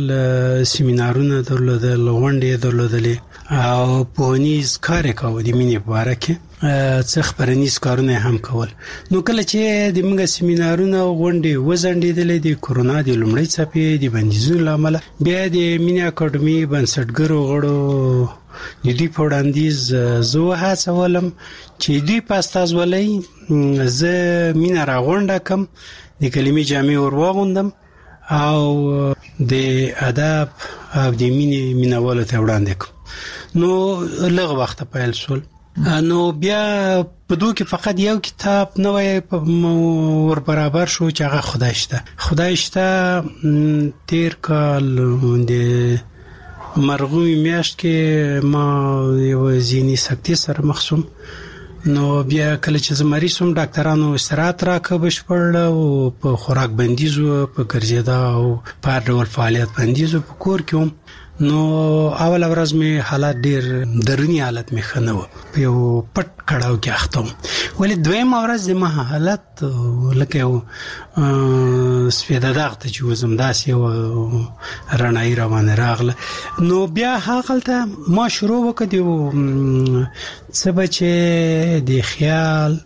سیمینارونه درلودل، غونډې درلودلې او پوهنیز کار یې کاوه د مینې په باره کې. څه خبرنیز کارونه هم کول. نو کله چې د موږ سیمینارونه غونډې وزندېدلې د کورونا د لومړۍ څپې د بندیزونو لامل بیا د مینه اکاډمي بنسټګرو غړو د دې په وړاندیز زه هڅولم چې دوی په استازولۍ زه مینه راغونډه کم، د کلمې جامې ور واغوندم او د ادب او د مینې مینوالو ته وړاندې کړم. نو لږ وخت پیل شول. نو بیا په دوی کې فقط یو کتاب نوې ور برابر شو چې هغه خدای شته. خدای شته تیر کال د مرغومي میاشت کې ما یو ځینی سکتي سره مخ شوم. نو بیا کله چې زمری سوم ډاکټرانو استراحت راکړ بشپړ او په خوراک بندیزو په ګرځیدا او په ډول فعالیت بندیزو په کور کې. نو اول ورځ می حالات ډیر درنی حالت می خنو په یو پټ کړهو کې اخته. ولې دویم ورځ د ما حالت لکه یو سپیده دغه چې وزم داسې و رڼای روانه راغله. نو بیا هغه ما شروع وکړ څه بچي د خیال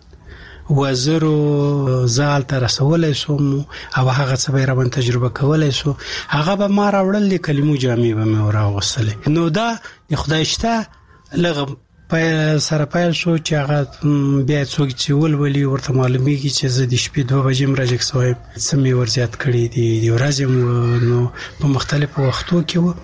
وزرو زال تر رسولای سوم او هغه څه به روان تجربه کولای سو. هغه به ما راوړل د کلمو جامې به مې راوغسلې. نو دا د خدای شته لغه په سره پیل شو چې هغه بیا څوک چې ولولي ورته معلومیږي چې زه د شپې دوه بجې مراجع سوم څه مې ورزیات کړی دی د ورځې نو په مختلفو وختو کې و.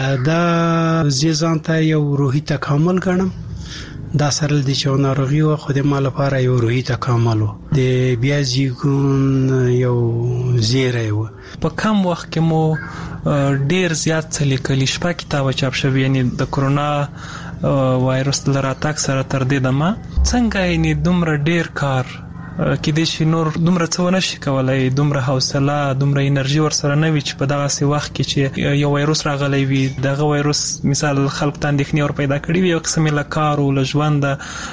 دا زیزان ته یو روحي تکامل ګڼم. دا سره د چې ناروغي او خو د مال لپاره یو روحي تکامل و د بیا ځګون یو زیری و. په کم وخت کې مو ډیر زیات څه لیکلي. شپږ کتاب چاپ شوی یعنی د کورونا وایرس لراتاک سره تر دې دمه څنګه یعنی دومره ډیر کار کې د شي نور دومره څه ونه شي کولای، دومره حوصله دومره انرژي ورسره نه وي چې په دغه سی وخت کې چې یو وایروس راغلی وي دغه وایروس مثال خلک ته اندېښنې ور پیدا کړي وي، یو قسم له کار او له ژوند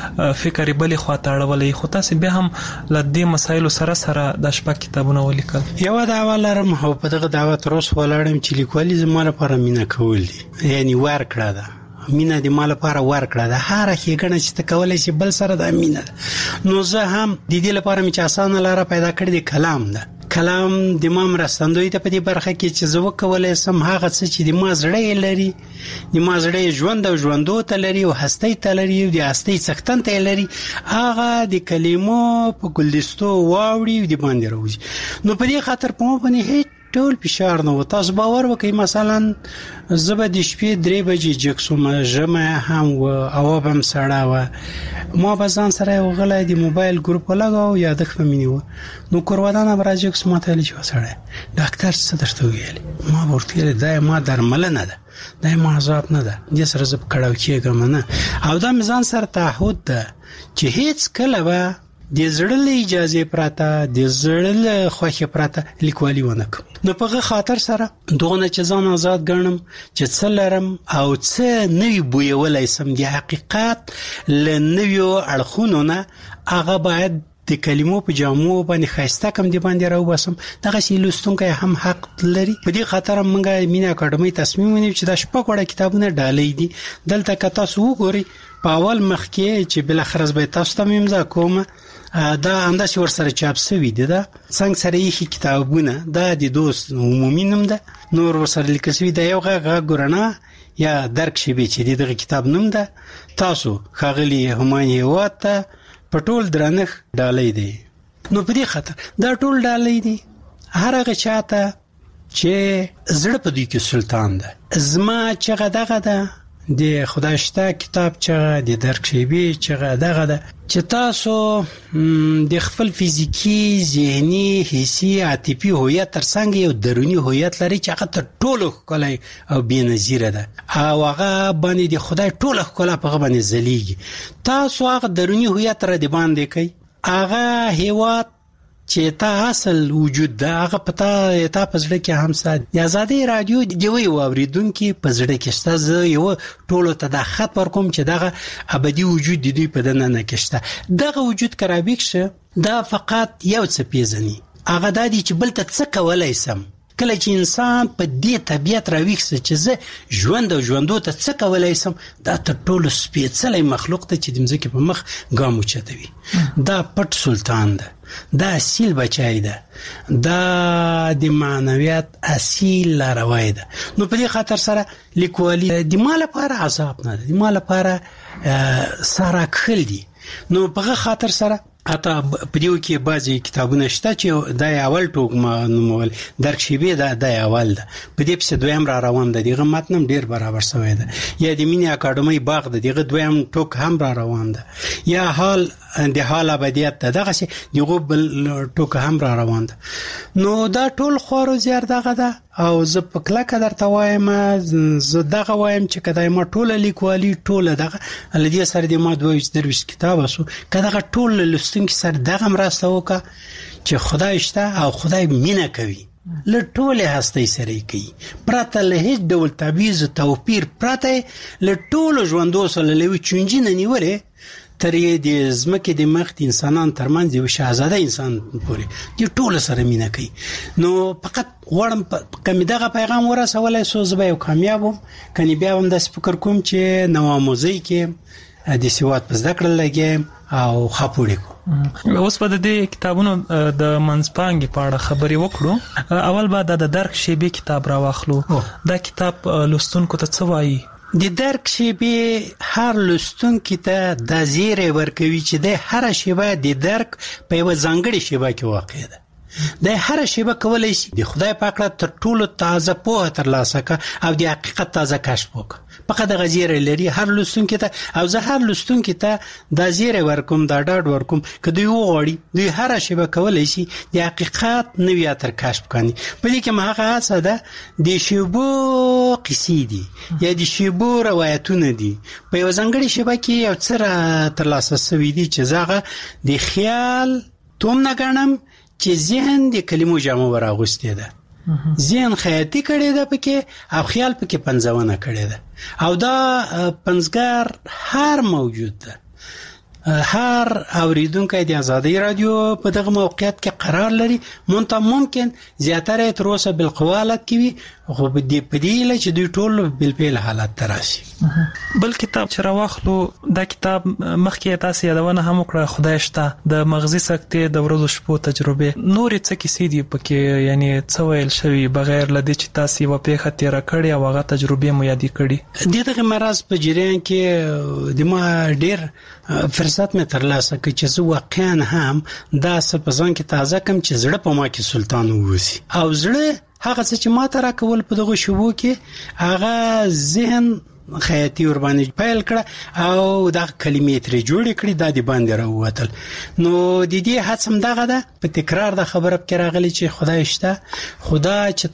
فکر بلې خواته اړولې. خو تاسو بیا هم له دې مسایلو سره سره د شپږ کتابونه ولیکل. یو دا ولرم هو په دغه دعوت روس ولاړم چې لیکوالي زما لپاره مینه کول دي، یعنی ور کړه ده مینه د مال لپاره ور کړه ده. هر ښېګڼه چې ته کولای شي بل سره د مینه. نو زه هم د دې لپاره مې چې اسانه لاره پیدا کړې د کلام ده. کلام د ما مرستندوی ته په دې برخه کې چې زه وکولای سم هغه څه چې د ما زړه لري، د ما زړه ژوند او ژوندو ته لري او هستۍ ته لري او د هستۍ څښتن ته لري، هغه د کلمو په ګلدستو واوړي او د باندې راوځي. نو په دې خاطر په ما باندې هیڅ ټول فشار نه و. تاسو باور وکړئ مثلا زه به د شپې درې بجې جګ ژمه هم و او به هم سړه وه، ما به ځان سره یو غلی د موبایل ګروپ ولګاو یادښت به مې نیوه. نو کورودانه به راجګ سو ما ته ویلې چې سړی ډاکټر څه درته ویلې؟ ما به ورته ویلې دا ما درملنه ده، دا ما عذاب نه ده، دې سره زه په کړاو کېږم نه. او دا مې ځان سره تعهد ده چې هیڅ کله به د زړه له اجازه پراته د زړه له خوښه پراته لیکوالي ونه کوم. نو په خاطر سره دغه چې ځان آزاد ګڼم چې څه لرم او څه نوی بویولای سم د حقیقت له نویو اړخونو نه هغه باید د کلمو په جامو باندې خاسته کم دی باندې راو باسم. دغه شی لوستونکو هم حق لري. په دې خاطر موږ مینه اکاډمي تصمیم ونیو چې د شپږ وړه کتابونه ډالۍ دي. دلته که تاسو وګورئ په اول مخ کې چې بل خرز به تاسو ته امضا کوم دا انداز ورسره چاپ شوی دی. دا څنګه سره یې کتابونه دا د دوست عمومي نوم ده، نور ورسره لیکل شوی دی. یو غږ ګورنه یا درک شي به چې دغه کتاب نوم ده. تاسو خاغلی همایي واته په ټول درنخ ډالۍ دی. نو په دې خاطر دا ټول ډالۍ دی هر هغه چاته چې زړه په دې کې سلطان ده. زما چې دغه ده د خدای شته کتاب چې د درک شي به چې دغه ده چې تاسو د خپل فزیکی، ذهني، حسي، عاطفي هویت ترڅنګ یو درونی هویت لري چې هغه تر ټولو ښکلی او بېنظیره ده او هغه باندې د خدای ټوله ښکلا په هغه باندې ځلیږي. تاسو هغه درونی هویت را د باندې کوي، هغه هیواد چې تا اصل وجود ده هغه پتا تا پزړه کې هم سات د آزادۍ رادیو دی وی اوریدونکو پزړه کې شته. زه یو ټولو ته د خط ورکوم چې دغه ابدي وجود دی په دنه نه کېشته. دغه وجود کرابیک شه دا فقط یو څه پیژني، هغه د دې چې بل ته څه کولای سم کله چې انسان په دې طبیعت راویښ شي چې زه ژوند او ژوندو ته څه کولای شم، دا تر ټولو سپېڅلی مخلوق ته چې د مځکې په مخ ګام اوچتوي. دا پټ سلطان ده، دا اصیل بچای ده، دا د معنویت اصیل لاروی ده. نو په دې خاطر سره لیکوالي د ما لپاره عذاب نه ده، د ما لپاره سارا کښل دي. نو په خاطر سره حتی په دیو کې بعضی کتابونه شته چې دا اول ټوک ما نومول درک شیبه دا د اول ده، په دې پسې دویم را روان ده، دغه متن ډیر برابر شوی ده. یا د مینې اکاډمي باغ ده، دغه دویم ټوک هم را روان ده. یا حال د حال ابدیت ده، دغه دغه بل ټوک هم را روان ده. نو دا ټول خورو زیار دغه ده. او زه په کلکه درته وایم، زه دغه وایم چې کدای ما ټوله لیکوالي ټوله دغه لدې سره د ما دوه درویش کتاب اسو کداغه ټول لستونکي سره دغه مرسته وکړه چې خدای شته او خدای مینه کوي، له ټوله هستۍ سره کوي، پرته له هیڅ ډول تبعیض توپیر، پرته له ټولو ژوندو سره لوي چونجي نه نیولې تر یې د زمکه د مخ انسانان ترمنځ یو شاهزاده انسان پورې د ټول سره مینه کوي. نو فقط غواړم کمی دغه پیغام ورسولای سو زه به یو کامیابم، کني بیا هم د فکر کوم چې نو موزیک کې د سیوات په ذکر لګیم او خاپوړې کو. اوس په دې کتابونو د منځپانګې په اړه خبرې وکړو. اول بعد د درک شیبه کتاب راواخلو. دا کتاب لوستونکو ته څه وایي؟ د درک شیبه هر لوستونکي ته د زیری ورکوي چې د هر شیبه د درک په یو ځانګړي شیبه کې واقع ده. د هر شیبه کولای شي د خدای پاک تر ټولو تازه پوهه ترلاسه کړي او د حقیقت تازه کشف وکړي. فقط د غزیره لري هر لوستونکي ته، او زه هر لوستونکي ته د زیری ورکوم، د ډاډ ورکوم که دوی وغواړي دوی هر شیبه کولای شي د حقیقت نوی تر کشف کړي. په دې کې مهغه څه ده، د شیبو قصې دي یا د شیبو روایتونه دي، په یو ځانګړي شیبه کې یو څه ترلاسه شوي دي چې زغه د خیال توم نه ګڼم چې ذهن د کلمو جامه وراغوستې ده، ذهن خیاطي کړي ده پکې او خیال پکې پنځونه کړي ده. او دا پنځګر هر موجود ده، هر اوریدونکو د آزادۍ رادیو په دغه موقعیت کې قرار لري. مونته ممکن زیاتره تر اوسه بالقوالت کوي، خو په دې پدیله چې دوی ټول بالفعل حالت تراشي. بل کتاب چې راوخلو، دا کتاب مخکې تاسو یادونه هم وکړه، خدای شته، د مغزي سکتې د ورځو شپو تجربه. نور څه کیسې دي پکې، یعنی څه ویل شوی بغیر لدې چې تاسو و پیښه تیر کړی او هغه تجربه مو یادې کړي؟ دغه مرز په جریان کې د ما ډیر فرصت مې ترلاسه کړ چې زه واقعا هم دا څه په ځان کې تازه کم چې زړه په ما کې سلطان ووسی، او زړه هغه څه چې ما ته راکول په دغه شوبو کې هغه ذهن خیاطي ور باندې پیل کړ او دا کلمې ترې جوړې کړې، دا دی باندې راووتل. نو د دې هڅم دغه ده په تکرار د خبره کې راغلی چې خدای شته، خدا چې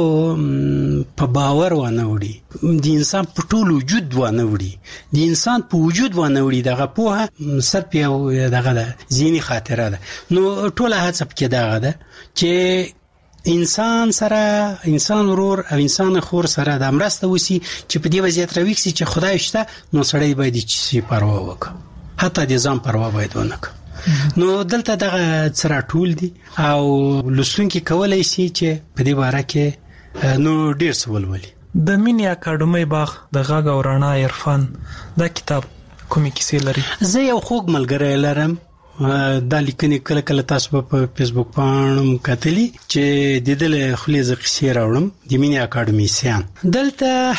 ترغو په باور ونه وړي، د انسان په ټول وجود ونه وړي، د انسان په وجود ونه وړي، دغه پوهه صرف یو دغه ده ذهني خاطره ده. نو ټول هڅه کې دغه ده چې انسان سره، انسان ورور او انسان خور سره د مرسته وسی چې په دې وضعیت راوښي چې خدای شته، نو سړی باید چې پروا وکړي، حتی د ځان پروا باید ونه کړي. نو دلته دغه څرا ټول دي او لوستونکي کولای شي چې په دې باره کې نو ډیر څه ولولي. د مینې اکاډمي باغ د غږ او رڼا عرفان دا کتاب کومې کیسې لري؟ زه یو خوږ ملګری لرم، دا لیکنې کله کله تاسو په فیسبوک باندې کتلی چې د دې خلیزه قصې راوړم د مینې اکاډمي سیان. دلته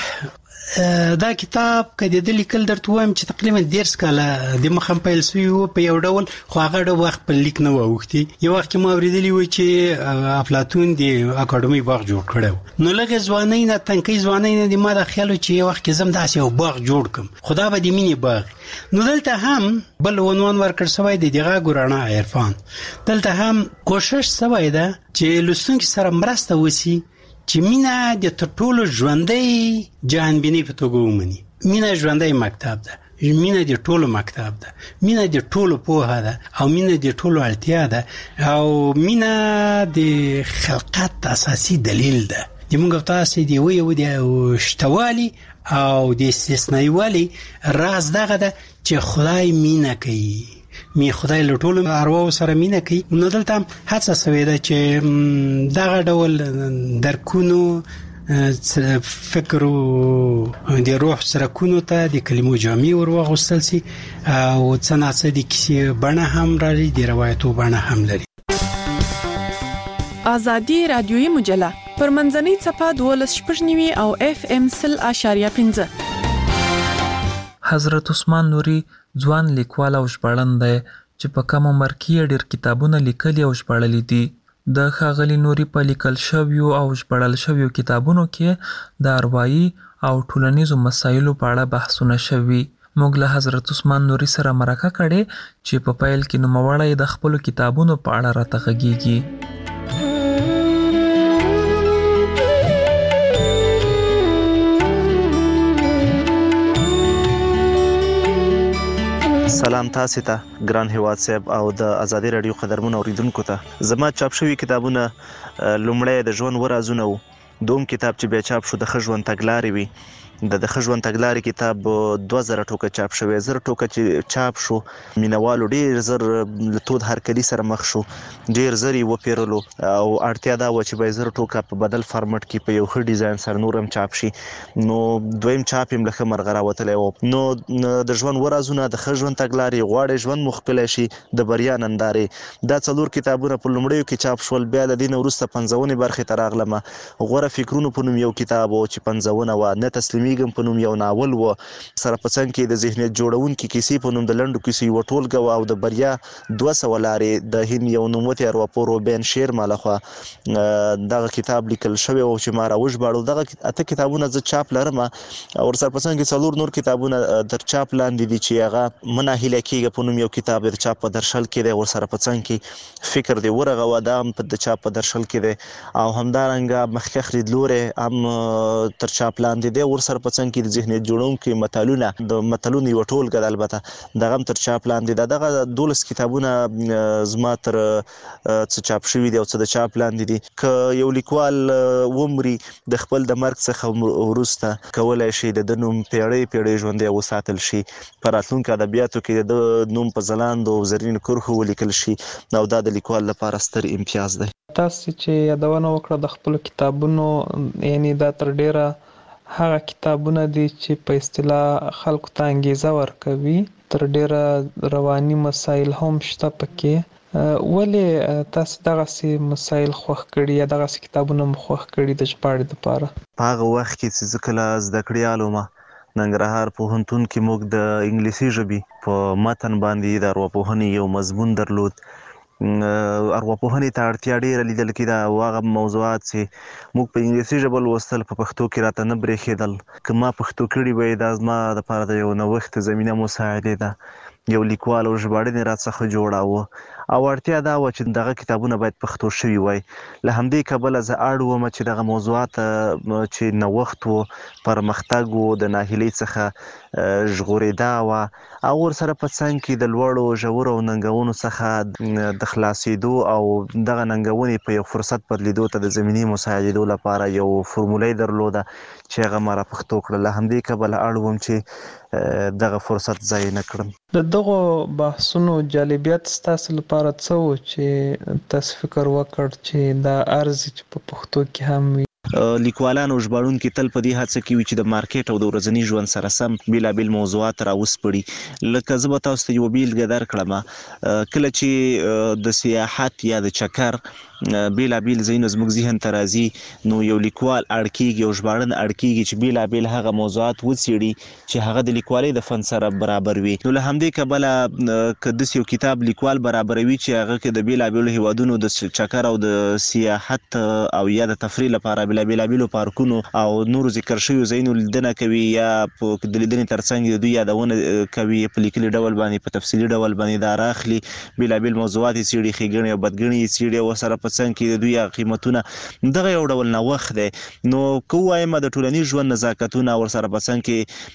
دا کتاب کدی د لیکل درته وایم چې تقریبا ډیر کاله د مخم پیل سوی و په یو ډول، خو هغه د وخت په لیک نه ووختي. یو وخت ما اوریدلی و چې افلاطون د اکاډمي باغ جوړ کړو، نو لږه ځواني نه تنکي ځواني نه د ما د خیال چې یو وخت زم داسې یو باغ جوړ کم، خدا به د مینې باغ. نو دلته هم بل عنوان ورکړ شوی د دغه ګورانه عرفان. دلته هم کوشش شوی ده چې لوستونکي سره مرسته وسی چې مینا د ټولو ژوندۍ جهانبینی په توګه ومني. مینا ژوندۍ مکتب ده، مینا د ټولو مکتب ده، مینا د ټولو پوهه ده او مینا د ټولو اړتیا ده او مینا د خلقت اساسي دلیل ده. د موږ تاسو دی وی و د شتوالي او د استثنایی والی راز دغه ده چې خدای مینا کوي، می خدای له ټولو ارواو سره مینه کوي. نو دلته هم هڅه شوې ده چې دغه ډول درکونو فکر او د روح سرکونو ته د کلمو جامع ورغوستل سي او څنګه د کیسې بڼه هم لري، د روایتو بڼه هم لري. آزادي رادیوي مجله پر منځنۍ صفحه دولس شپږ نیوي او اف ام سل اشاریه پنځه. حضرت عثمان نوري ځوان لیکوال او ژباړن دی چې په کم عمر کې ډېر کتابونه لیکلي او ژباړلي دي. د ښاغلي نوري په لیکل شویو او ژباړل شویو کتابونو کې د اروايي او ټولنیزو مسایلو په اړه بحثونه شوي. موږ له حضرت عثمان نوري سره مرکه کړې چې په پیل کې نوموړی د خپلو کتابونو په اړه راته غږیږي. سلام تاسو ته ګران هیواد صاحب او د ازادي رادیو قدرمن اوریدونکو ته. زما چاپ شوی کتابونه لومړی د ژوند ورازونه وو، دوم کتاب چې بیا چاپ شو د ښه ژوند تګلارې وي. د د ښه ژوند تګلارې کتاب دوه زره ټوکه چاپ شوی، زر ټوکه چې چاپ شو مینوالو ډېر زر له تود هرکلي سره مخ شو، ډېر زر یې وپېرلو او اړتیا دا وه چې باید زر ټوکه په بدل فارمټ کې په یو ښه ډیزاین سره نور هم چاپ شي. نو دویم چاپ یې له ښه مرغه راوتلی و. نو د ژوند ورازونه، د ښه ژوند تګلارې، غواړئ ژوند مو ښکلی شي، د بریا نندارې، دا څلور کتابونه په لومړیو کې چاپ شول. بیا له دې نه وروسته پنځونې برخې ته راغلمه. غوره فکرونو په نوم یو کتاب و چې پنځونه وه، نه تسلیمیږم په نوم یو ناول و، سره په څنګ کې د ذهنیت جوړونکي کیسې په نوم د لنډو کیسې یوه ټولګه وه، او د بریا دوه سوه لارې د هند یو نوموتی ارواپوه روبین شیرما لخوا دغه کتاب لیکل شوی و چې ما راوژباړو. دغه اته کتابونه زه چاپ لرم او ورسره په څنګ کې څلور نور کتابونه تر چاپ لاندې دي چې هغه مه ناهیله کېږه په نوم یو کتاب دی، د چاپ په درشل کې دی. ورسره په څنګ کې فکر دی ورغوه، دا هم د چاپ په درشل کې دی. او همدارنګه مخکښ لیدلوری هم تر چاپ لاندې دی. ورسره په څنګ کې د ذهنیت جوړونکي متلونه، د متلونو یوه ټولګه ده، البته دغه هم تر چاپ لاندې ده. دغه دولس کتابونه زما تر څه چاپ شوي دي او څه د چاپ لاندې دي. که یو لیکوال ومري د خپل د مرګ څخه وروسته کولی شي د ده نوم پیړۍ پیړۍ ژوندی وساتل شي، په راتلونکو ادبیاتو کې د ده نوم په ځلانده او زرین کرښو ولیکل شي، او دا د لیکوال لپاره ستر امتیاز دی. تاسو چې یادونه وکړه د خپلو کتابونو، یعنی دا تر ډیره هغه کتابونه دي چې په اصطلاح خلکو ته انګیزه ورکوي، تر ډیره رواني مسایل هم شته پکې. ولې تاسو دغسې مسایل خوښ کړي یا دغسې کتابونه مو خوښ کړي د ژباړې دپاره؟ په هغه وخت کې چې زه کله زده کړیال وم، ننګرهار پوهنتون کې موږ د انګلیسي ژبې په متن باندې د ارواپوهنې یو مضمون درلود. ارواپوهنې ته اړتیا ډېره لیدل کېده او هغه موضوعات چې موږ په انګلیسي ژبه لوستل په پښتو کې راته نه برېښېدل. که ما پښتو کړي وی دا زما دپاره د یو نوښت زمینه مساعدې ده، یو لیکوال او ژباړن راڅخه جوړاوه او اړتیا دا وه چې دغه کتابونه باید پښتو شوي وای. له همدې کبله زه اړ وم چې دغه موضوعات چې نوښت و، پرمختګ و، د ناهیلۍ څخه ژغورېدا وه، او ورسره په څنګ کې د لوړو ژورو او ننګونو څخه د خلاصېدو او دغه ننګونې په یو فرصت بدلېدو ته د زمینې مساعدېدو لپاره یو فورموله یې درلوده چې هغه ما را پښتو کړه. له همدې کبله اړ وم چې دغه فرصت ضایع نه کړم. د دغو بحثونو جالبیت ستاسو لپاره څه و چې تاسو فکر وکړ چې دا ارزي چې په پښتو کې هم وي؟ لیکوالان او ژباړونکي تل په دې هڅه کې وي چې د مارکیټ او د ورځني ژوند سره سم بیلابیل موضوعات راوسپړي. لکه زه به تاسو ته یوه بیلګه درکړم، کله چې د سیاحت یا د چکر بیلابیل ځایونه زموږ ذهن ته راځي، نو یو لیکوال اړ کېږي او ژباړن اړ کېږي چې بیلابیل هغه موضوعات وڅېړي چې هغه د لیکوالۍ د فن سره برابر وي. نو له همدې کبله که داسې یو کتاب لیکوال برابروي چې هغه کې د بیلابیلو هیوادونو د چکر او د سیاحت او یا د تفریح لپاره بیلابیلو پارکونو او نورو ذکر شویو ځایونو لیدنه کوي، یا په د لیدنې ترڅنګ د دوی یادونه کوي په لیکلي ډول باندې، په تفصیلي ډول باندې دا راخلي، بیلابیل موضوعات یې څېړي، ښېګڼې او بدګڼې یې څېړي، او ورسره په څنګ کې د دوی هغه قیمتونه. دغه یو ډول نوښت دی. نو که ووایم د ټولنیز ژوند نزاکتونه، ورسره په څنګ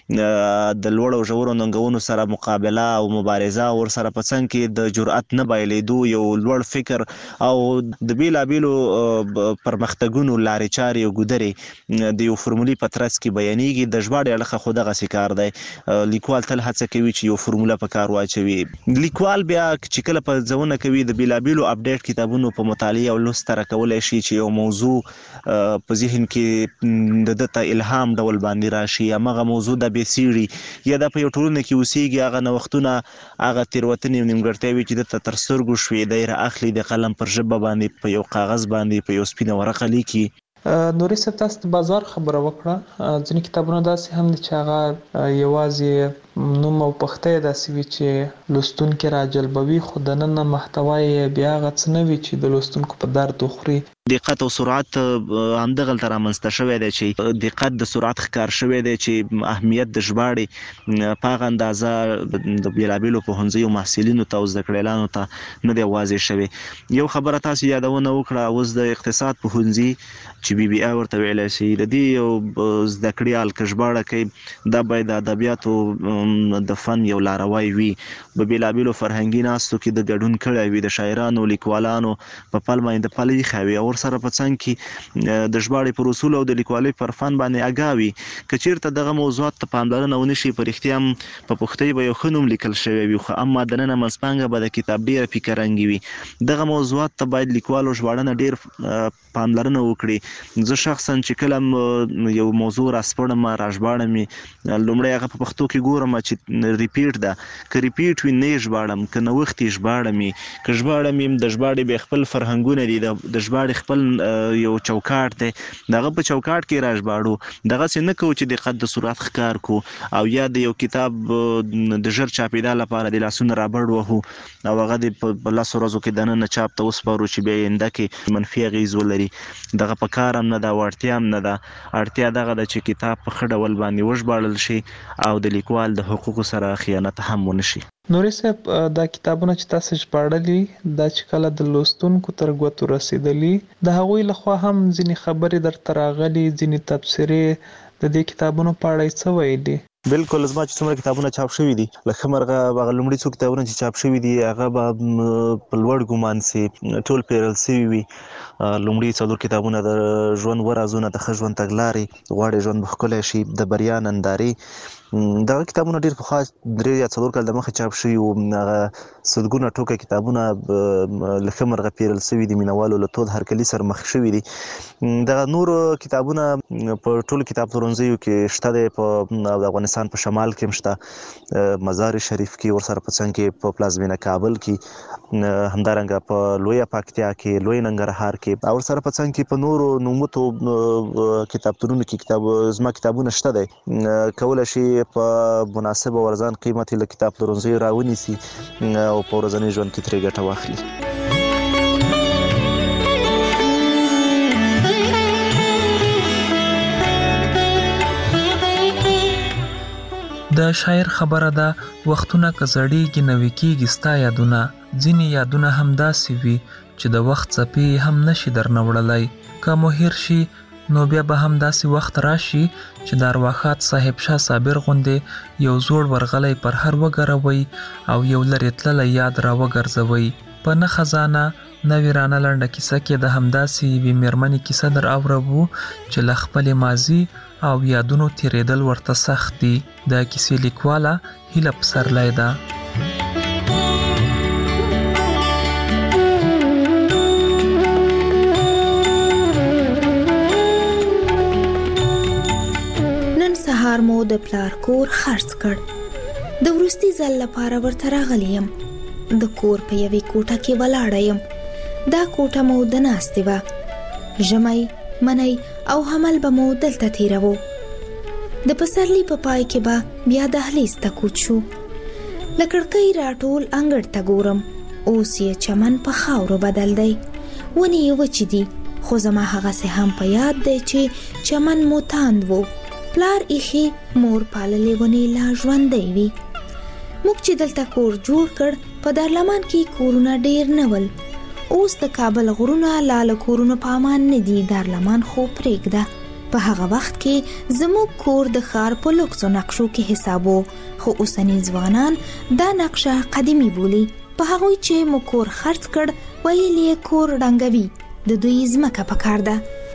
کې د لوړو او ژورو ننګونو سره مقابله او مبارزه، ورسره په څنګ کې د جرأت نه بایلېدو، یو لوړ فکر او د بیلابیلو پرمختګونو لارې چارې لارې او ګودرې د یو فرمولي په ترڅ کې بیانېږي. د ژباړې اړخه خو دغسې کار دی، لیکوال تل هڅه کوي چې یو فرموله په کار واچوي. لیکوال بیا چې کله په ځونه کوي د بیلابیلو اپډیټ کتابونو په مطالعه او لوست سره کولی شي چې یو موضوع په ذهن کې د ده ته الهام ډول باندې راشي، همغه موضوع د بیسیړي یا د په یو ټولنه کې اوسېږي، هغه نوښتونه، هغه تېروتنې او نیمګړتیاوې چې ده ته تر سترګو شوې دی رااخلي، د قلم پر ژبه باندې په یو کاغذ باندې په یو سپینه ورقه لیکي. نوري صاحب تاسو د بازار خبره وکړه، ځینې کتابونه داسې هم دي چې هغه یوازې نوم او پخته داسې وي چې لوستونکي راجلبوي، خو دننه محتوا یې بیا هغه څه نه وي چې د لوستونکو په درد وخوري. دقت او سرعت همدغلته رامنځته شوی دی چې دقت د سرعت ښکار شوی دی چې اهمیت د ژباړې په هغه اندازه د بیلابیلو پوهنځیو محصلینو ته او زده کړیالانو ته نه دی واضح شوی. یو خبره تاسو یادونه وکړه، اوس د اقتصاد پوهنځي چې بي بي آی ورته ویلی شي، د دې یو زده کړیال که ژباړه کوي دا باید د ادبیاتو د فن یو لاروی وي، په بیلابیلو فرهنګي ناستو کې د ګډون کړی وي، د شاعرانو لیکوالانو په پل باندې د پل ایښی وي او ورسره په څنګ کې د ژباړې پر اصولو او د لیکوالۍ پر فن باندې اګاه وي. که چېرته دغه موضوعات ته پاملرنه ونه شي، په رښتیا هم په پښتۍ به یو ښه نوم لیکل شوی وي، خو اما دننه منځپانګه به د کتاب ډېره فکرنګې وي. دغه موضوعات ته باید لیکوال او ژباړنه ډېر پاملرنه وکړي. زه شخصا چې کله یو موضوع راسپړم راژباړم یې، لومړی هغه په پښتو کې ګورم چې ریپیټ ده، که ریپیټ وي نه یې ژباړم، که نوښت یې ژباړم یې، که ژباړم یې د ژباړې بیا خپل فرهنګونه دي، د ژباړې خپل یو چوکاټ دی، دغه په چوکاټ کې راژباړو. دغسې نه کوو چې دقت د سرعت ښکار کو او یا د یو کتاب د ژر چاپېدا لپاره د لاسونه رابړ وهو او هغه د په لسو ورځو کې دننه چاپ ته وسپارو چې بیا آینده کې منفي اغېز ولري. دغه په کار هم نه ده او اړتیا هم نه ده. اړتیا دغه ده چې کتاب په ښه ډول باندې وژباړل شي او د لیکوال د حقوقو سره خیانت هم ونه شي. نوري صاحب دا کتابونه چې تاسو ژباړلي دا چې کله د لوستونکو تر ګوتو رسیدلي، د هغوی لخوا هم ځینې خبرې درته راغلي، ځینې تبصرې د دې کتابونو په اړه څه ویلي؟ بالکل، زما چې څومره کتابونه چاپ شوي دي، له ښه مرغه هغه لومړي څو کتابونه چې چاپ شوي دي هغه به په لوړ ګمان سي ټول پیرل شوي وي. لومړي څلور کتابونه د ژوند ورازونه، د ښه ژوند تګلارې، غواړې ژوند به ښکلی شي، د بریا نندارې. دغه کتابونه ډېر پخوا درې یا څلور کال د مخه چاپ شوي وو. هغه سلګونه ټوکه کتابونه له ښه مرغه پیرل شوي دي، مینوالو له تود هرکلي سره مخ شوي دي. دغه نورو کتابونه په ټولو کتاب پلورنځیو کې شته دی، په د افغانستان په شمال کې هم شته، مزار شریف کې، ورسره په څنګ کې په پلازمینه کابل کې، همدارنګه په لویه پکتیا کې، لوی ننګرهار کې، او ورسره په څنګ کې په نورو نوموتو کتابتونونو کې کتاب زما کتابونه شته دی. کولی شي په مناسب او ارزان قیمت له کتاب پلورنځیو راونیسي او په ورځني ژوند کې ترې ګټه واخلي. د شاعر خبره ده، وختونه که زړیږي نوي کېږي ستا یادونه، ځینې یادونه هم داسې وي چې د وخت څپې هم نشي درنه وړلی. که مو هیر شي نو بیا به هم داسې وخت راشي چې د ارواښاد صاحب شاه صابر غوندې یو زوړ ورغلی پر هر وګروئ او یو لرې تللی یاد را وګرځوئ. په نه خزانه نه ویرانه لنډه کیسه کې د همداسې یوې مېرمنې کیسه در اوربو چې له خپلې ماضي او یادونو تیریدل ورته سخت دي. د کیسې لیکواله هیله پسرلی ده. نن سهار مو د پلار کور خرڅ کړ، د وروستي ځل لپاره ورته راغلی یم. د کور په یوې کوټه کې ولاړه یم. دا کوټه مو د ناستې وه، ژمی، منی او حمل به مو دلته تیروو. د پسرلي په پای کې به بیا دهلیز ته کوچ شو. له کړکۍ راټول انګړ ته ګورم، اوس یې چمن په خاورو بدل دی. ونې یې وچې دي، خو زما هغسې هم په یاد دی چې چمن مو تاند و. پلار ایښې مور پاللې ونې لا ژوندی وي. موږ چې دلته کور جوړ کړ، په دارلمان کې کورونه ډیر نه ول. اوس د کابل غرونه لاله کورونه په امان نه دي، دارلمان خو پرېږده. په هغه وخت کې زموږ کور د ښار په لوکسو نقشو کې حسابو، خو اوسني ځوانان دا نقشه قدیمي بولي. په هغوی چې مو کور خرڅ کړ ویل یې کور ړنګوي، د دوی ځمکه پکار ده.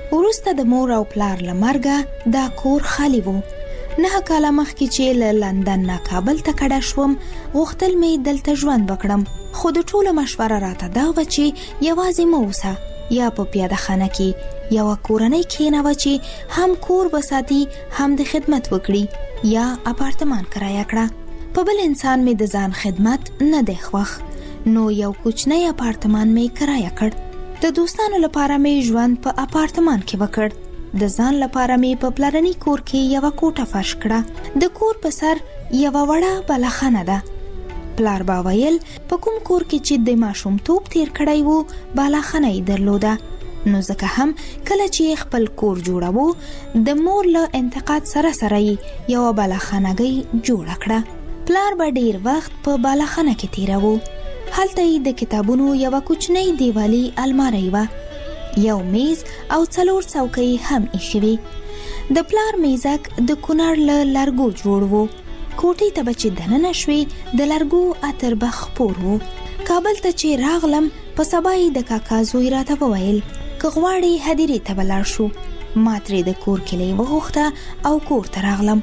وروسته د مور او پلار له مرګه دا کور خالی وو. نه کاله مخکې چې له لندن نه کابل ته کډه شوم غوښتل مې دلته ژوند وکړم، خو د ټولو مشوره راته دا وه چې یوازې مه اوسه، یا په پیاده خانه کې یوه کورنۍ کښېنوه چې هم کور وساتي هم د خدمت وکړي، یا اپارتمان کرایه کړه. په بل انسان مې د ځان خدمت نه دی خوښ، نو یو کوچنی اپارتمان مې کرایه کړ. د دوستانو لپاره مې ژوند په اپارتمان کې وکړ. د ځان لپاره مې په پلرني کور کې یوه کوټه فرش کړه. د کور په سر یوه وړه بالاخانه ده. پلار با ویل په کوم کور کې چې د ماشومتوب تیر کړی وو بالاخانه یې درلوده، نو ځکه هم کله چې خپل کور جوړوو د مور له انتقاد سره سره یې یوه بالاخانهګۍ جوړه کړه. پلار به ډیر وخت په بالاخانه کې تیروو. هلته یې د کتابونو یوه کوچنۍ دیوالي الماری وه، یو میز او څلور څوکۍ هم ایښې وې. د پلار میزک د کونړ له لرګو جوړ وو. کوټې ته به چې دننه شوې د لرګو عطر به خپور وو. کابل ته چې راغلم په سبا یې د کاکا زوی راته وویل که غواړې هدیرې ته به لاړ شو. ما ترې د کور کیلۍ وغوښته او کور ته راغلم.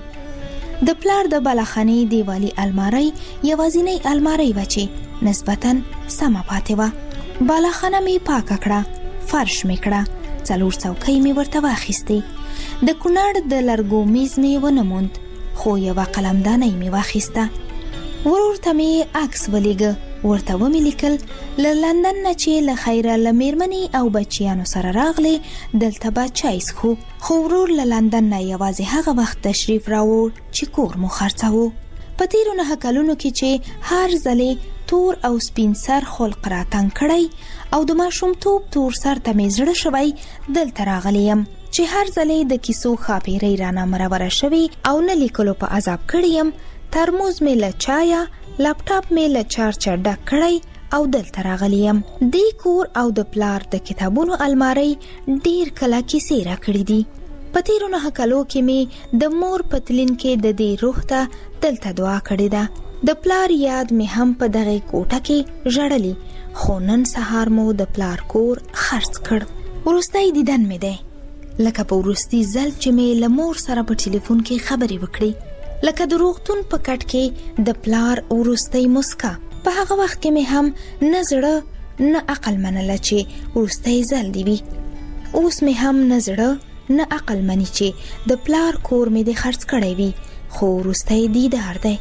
د پلار د بالاخانې دیوالي الماری یوازینۍ الماری وه چې نسبتاً سمه پاتې وه. بالاخانه مې پاکه کړه، فرش مې کړه، څلور څوکۍ مې ورته واخیستې. د کونړ د لرګو میز مې ونه موند، خو یوه قلمدانۍ مې واخیسته. ورور ته مې عکس ولیږه، ورته ومې لیکل له لندن نه چې له خیره له میرمنې او بچیانو سره راغلې دلته به چای څښو. خو ورور له لندن نه یوازې هغه وخت تشریف راوړ چې کور مو خرڅاوه. په تیرو نهه کلونو کې چې هر ځلې تور او سپین سر خلق را تنګ کړی او د ماشومتوب تور سر ته مې زړه شوی دلته راغلی یم چې هر ځلې د کیسو خاپیرۍ رانه مروره شوي او نه لیکلو په عذاب کړی یم. ترموز مې له چایه، لپټاپ مې له چارجه ډک کړی او دلته راغلی یم. دې کور او د پلار د کتابونو الماری ډیر کله کیسې را کړي دي. په تیرو نهه کلو کې مې د مور پتلین کې د دې روح ته دلته دعا کړې ده. د پلار یاد مې هم په دغه کوټه کې ژړلی، خو نن سهار مو د پلار کور خرڅ کړ. وروستی دیدن مې دی، لکه په وروستي ځل چې مې له مور سره په ټلیفون کې خبرې وکړې، لکه د روغتون په کټ کې د پلار وروستی مسکا. په هغه وخت کې مې هم نه زړه نه عقل منله چې وروستی ځل دی وي. اوس مې هم نه زړه نه عقل مني چې د پلار کور مې د خرڅ کړی وي، خو وروستی دیدار دی.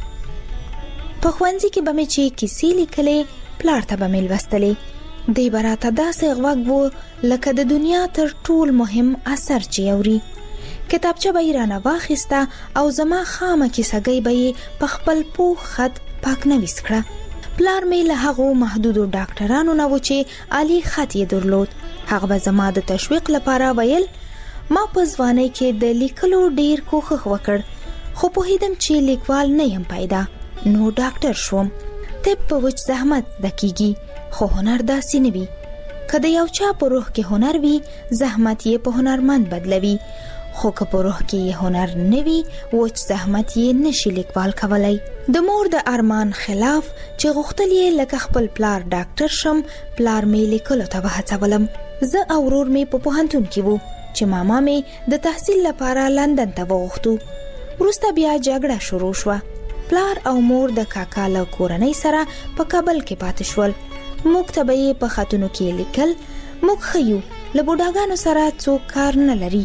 په ښوونځي کې به مې چې کیسې لیکلې، پلار ته به مې لوستلې. دی به راته داسې غوږ و لکه د دنیا تر ټول مهم اثر چې اوري. کتابچه به یې رانه واخیسته او زما خامه کیسهګۍ به یې په خپل پوخ خط پاکنویس کړه. پلار مې له هغو محدودو ډاکټرانو نه و چې عالی خط یې درلود. هغه به زما د تشویق لپاره ویل. ما په ځوانۍ کې د لیکلو ډیر کوښښ وکړ، خو پوهیدم چې لیکوال نه یم پیدا، نو ډاکټر شوم. طب په وچ زحمت زده کیږي، خو هنر داسې نه وي. که د یو چا په روح کې هنر وي، زحمت یې په هنرمند بدلوي، خو که په روح کې یې هنر نه وي، وچ زحمت یې نشي لیکوال کولی. د مور د ارمان خلاف چې غوښتل یې لکه خپل پلار ډاکټر شم، پلار مې لیکلو ته وهڅولم. زه او ورور مې په پوهنتون کې وو چې ماما مې د تحصیل لپاره لندن ته وغوښتو. وروسته بیا جګړه شروع شوه. پلار او مور د کاکا له کورنۍ سره په کابل کې پاتې شول. موږ ته به یې په خطونو کې لیکل. موږ ښه یو، له بوډاګانو سره څوک کار نه لري.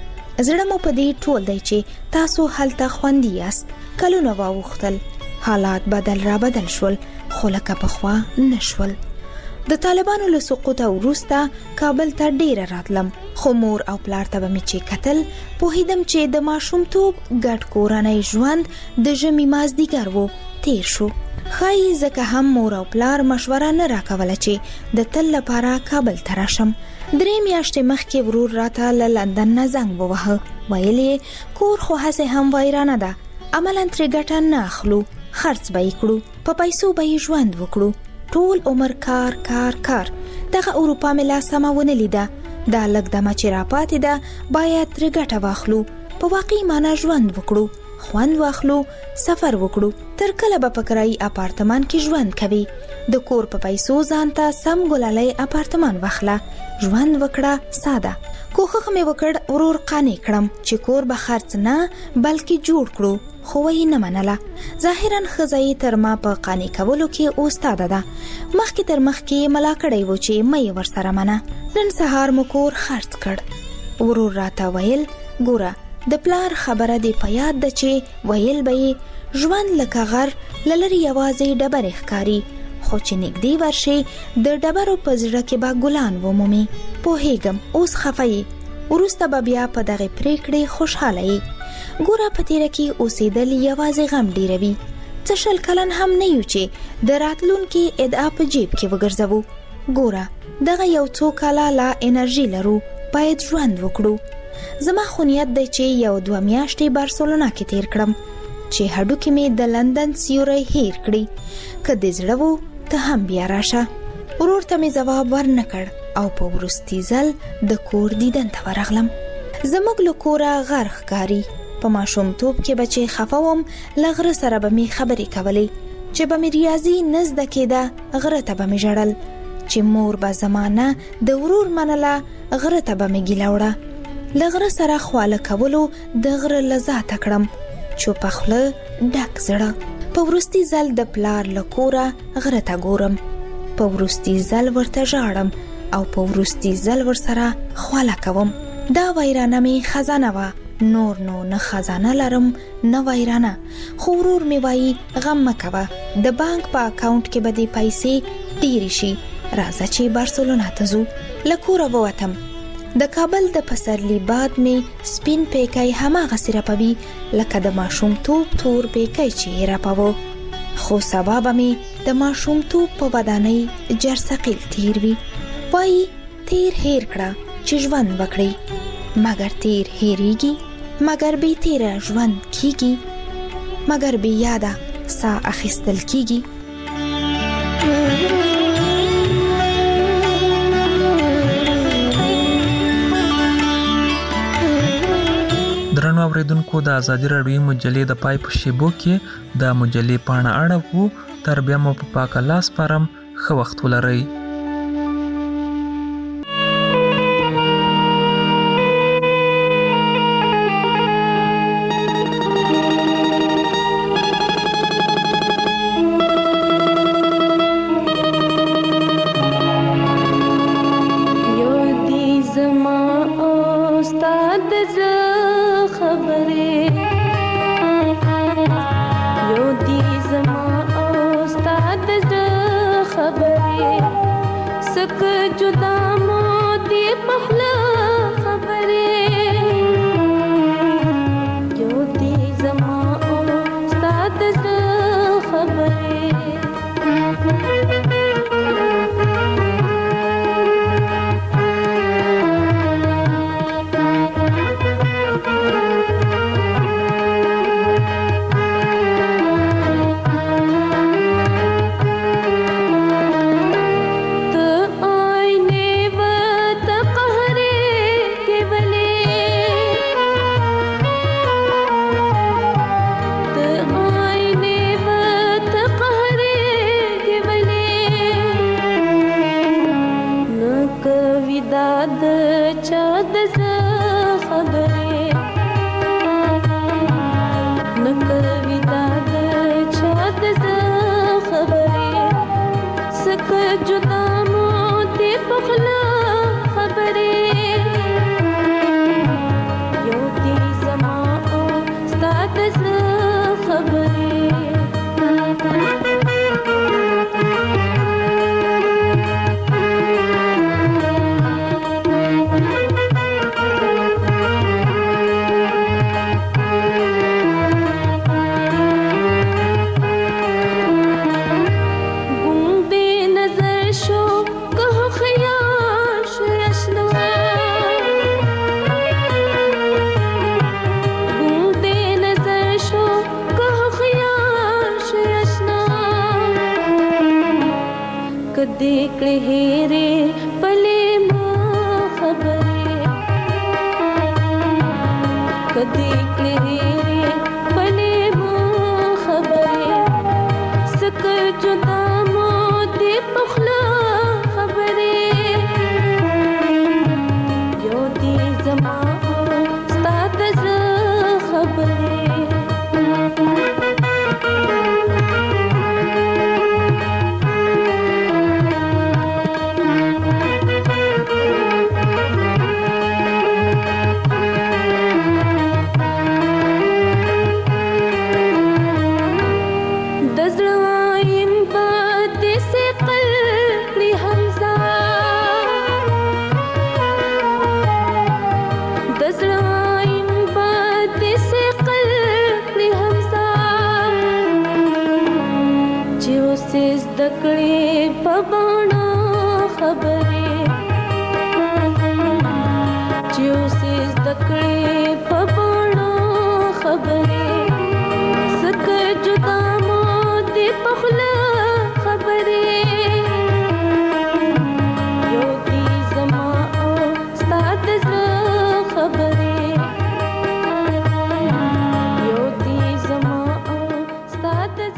زړه مو په دې ټول دی چې تاسو هلته خوندي یاست. کلونه واوښتل، حالات بدل را بدل شول، خو لکه پخوا نه شول. د طالبانو له سقوطه وروسته کابل ته ډیره راتلم، خو مور او پلار ته به مې چې کتل پوهیدم چې د ماشومتوب ګډ کورنۍ ژوند د ژمي مازدیګر و تیر شو. ښایي ځکه هم مور او پلار مشوره نه راکوله چې د تل لپاره کابل ته راشم. درې میاشتې مخکې ورور راته له لندن نه زنګ ووهه. ویل یې کور خو هسې هم ویرانه ده، عملاً ترې ګټه نه اخلو، خرڅ به یې کړو، په پیسو به یې ژوند وکړو. ټول عمر کار کار کار. دغه اروپا مې لا سمه ونه لیده. دا لږ دمه چې را پاتې ده باید ترې ګټه واخلو، په واقعي معنا ژوند وکړو، خوند واخلو، سفر وکړو. تر کله به په کرایي اپارتمان کې ژوند کوي؟ د کور په پیسو ځانته سم ګلالی اپارتمان واخله، ژوند وکړه ساده. کوښښ مې وکړ ورور قانع کړم چې کور به خرڅ نه بلکې جوړ کړو، خو یې نه منله. ظاهرا ښځه یې تر ما په قانع کولو کې استاده ده. مخکې تر مخکې ملا کړی و چې مه یې ورسره منه. نن سهار مو کور خرڅ کړ. ورور راته ویل ګوره د پلار خبره دې په یاد ده چې ویل به یې ژوند لکه غر له لرې یوازې ډبرې ښکاري، خو چې نږدې ورشي د ډبرو په زړه کې به ګلان ومومي. پوهیږم اوس خفه یې، وروسته به بیا په دغې پریکړې خوشحاله یې. ګوره په تیره کې اوسېدل یوازې غم ډیروي. څه شل کلن هم نه یو چې د راتلونکي ادعا په جیب کې وګرځوو. ګوره دغه یو څو کاله لا انرژي لرو، باید ژوند وکړو. زما خو نیت دی چې یو دوه میاشتې بارسلونا کې تیر کړم چې هډوکې مې د لندن سیوری هیر کړي. که دې زړه وو ته هم بیا راشه. ورور ته مې ځواب ورنه کړ او په وروستي ځل د کور دیدن ته ورغلم. زموږ له کوره غر ښکاري. په ماشومتوب کې به چې خفه وم له غره سره به مې خبرې کولې، چې به مې ریاضي نه زده کېده غره ته به مې ژړل، چې مور به زما نه د ورور منله غره ته به مې ګیله وړه. له غره سره خواله کولو د غره لذاته کړم، چوپه خوله ډک زړه. په وروستي ځل د پلار له کوره غره ته ګورم، په وروستي ځل ورته ژاړم او په وروستي ځل ورسره خواله کوم. دا ویرانه مې خزانه وه، نور نو نه خزانه لرم نه ویرانه. خو ورور مې وایي غم مه کوه، د بانک په اکاونټ کې به دې پیسې ډېرې شي، راځه چې بارسلونا ته ځو. له کوره ووتم. د کابل د پسرلي باد مې سپین پیکی هماغسې رپوي لکه د ماشومتوب تور پیکی چې یې رپوه. خو سبا به مې د ماشومتوب په ودانۍ جرثقیل تیر وي. وایي تیر هیر کړه چې ژوند وکړي، مګر تیر هیریږي، مګر بې تیره ژوند کیږي، مګر بې یاده سا اخیستل کیږي. درنو اوریدونکو، د ازادي راډیو مجلې د پای په شیبو کې د مجلې پاڼه اړوو. تر بیا مو په پاکه لاس پرم. ښه وخت ولرئ. जुदा मोती اوسې زده کړې په بڼه خبرې چې اوسې زده کړې په بڼه خبرې ځکه جدا مو دې په خوله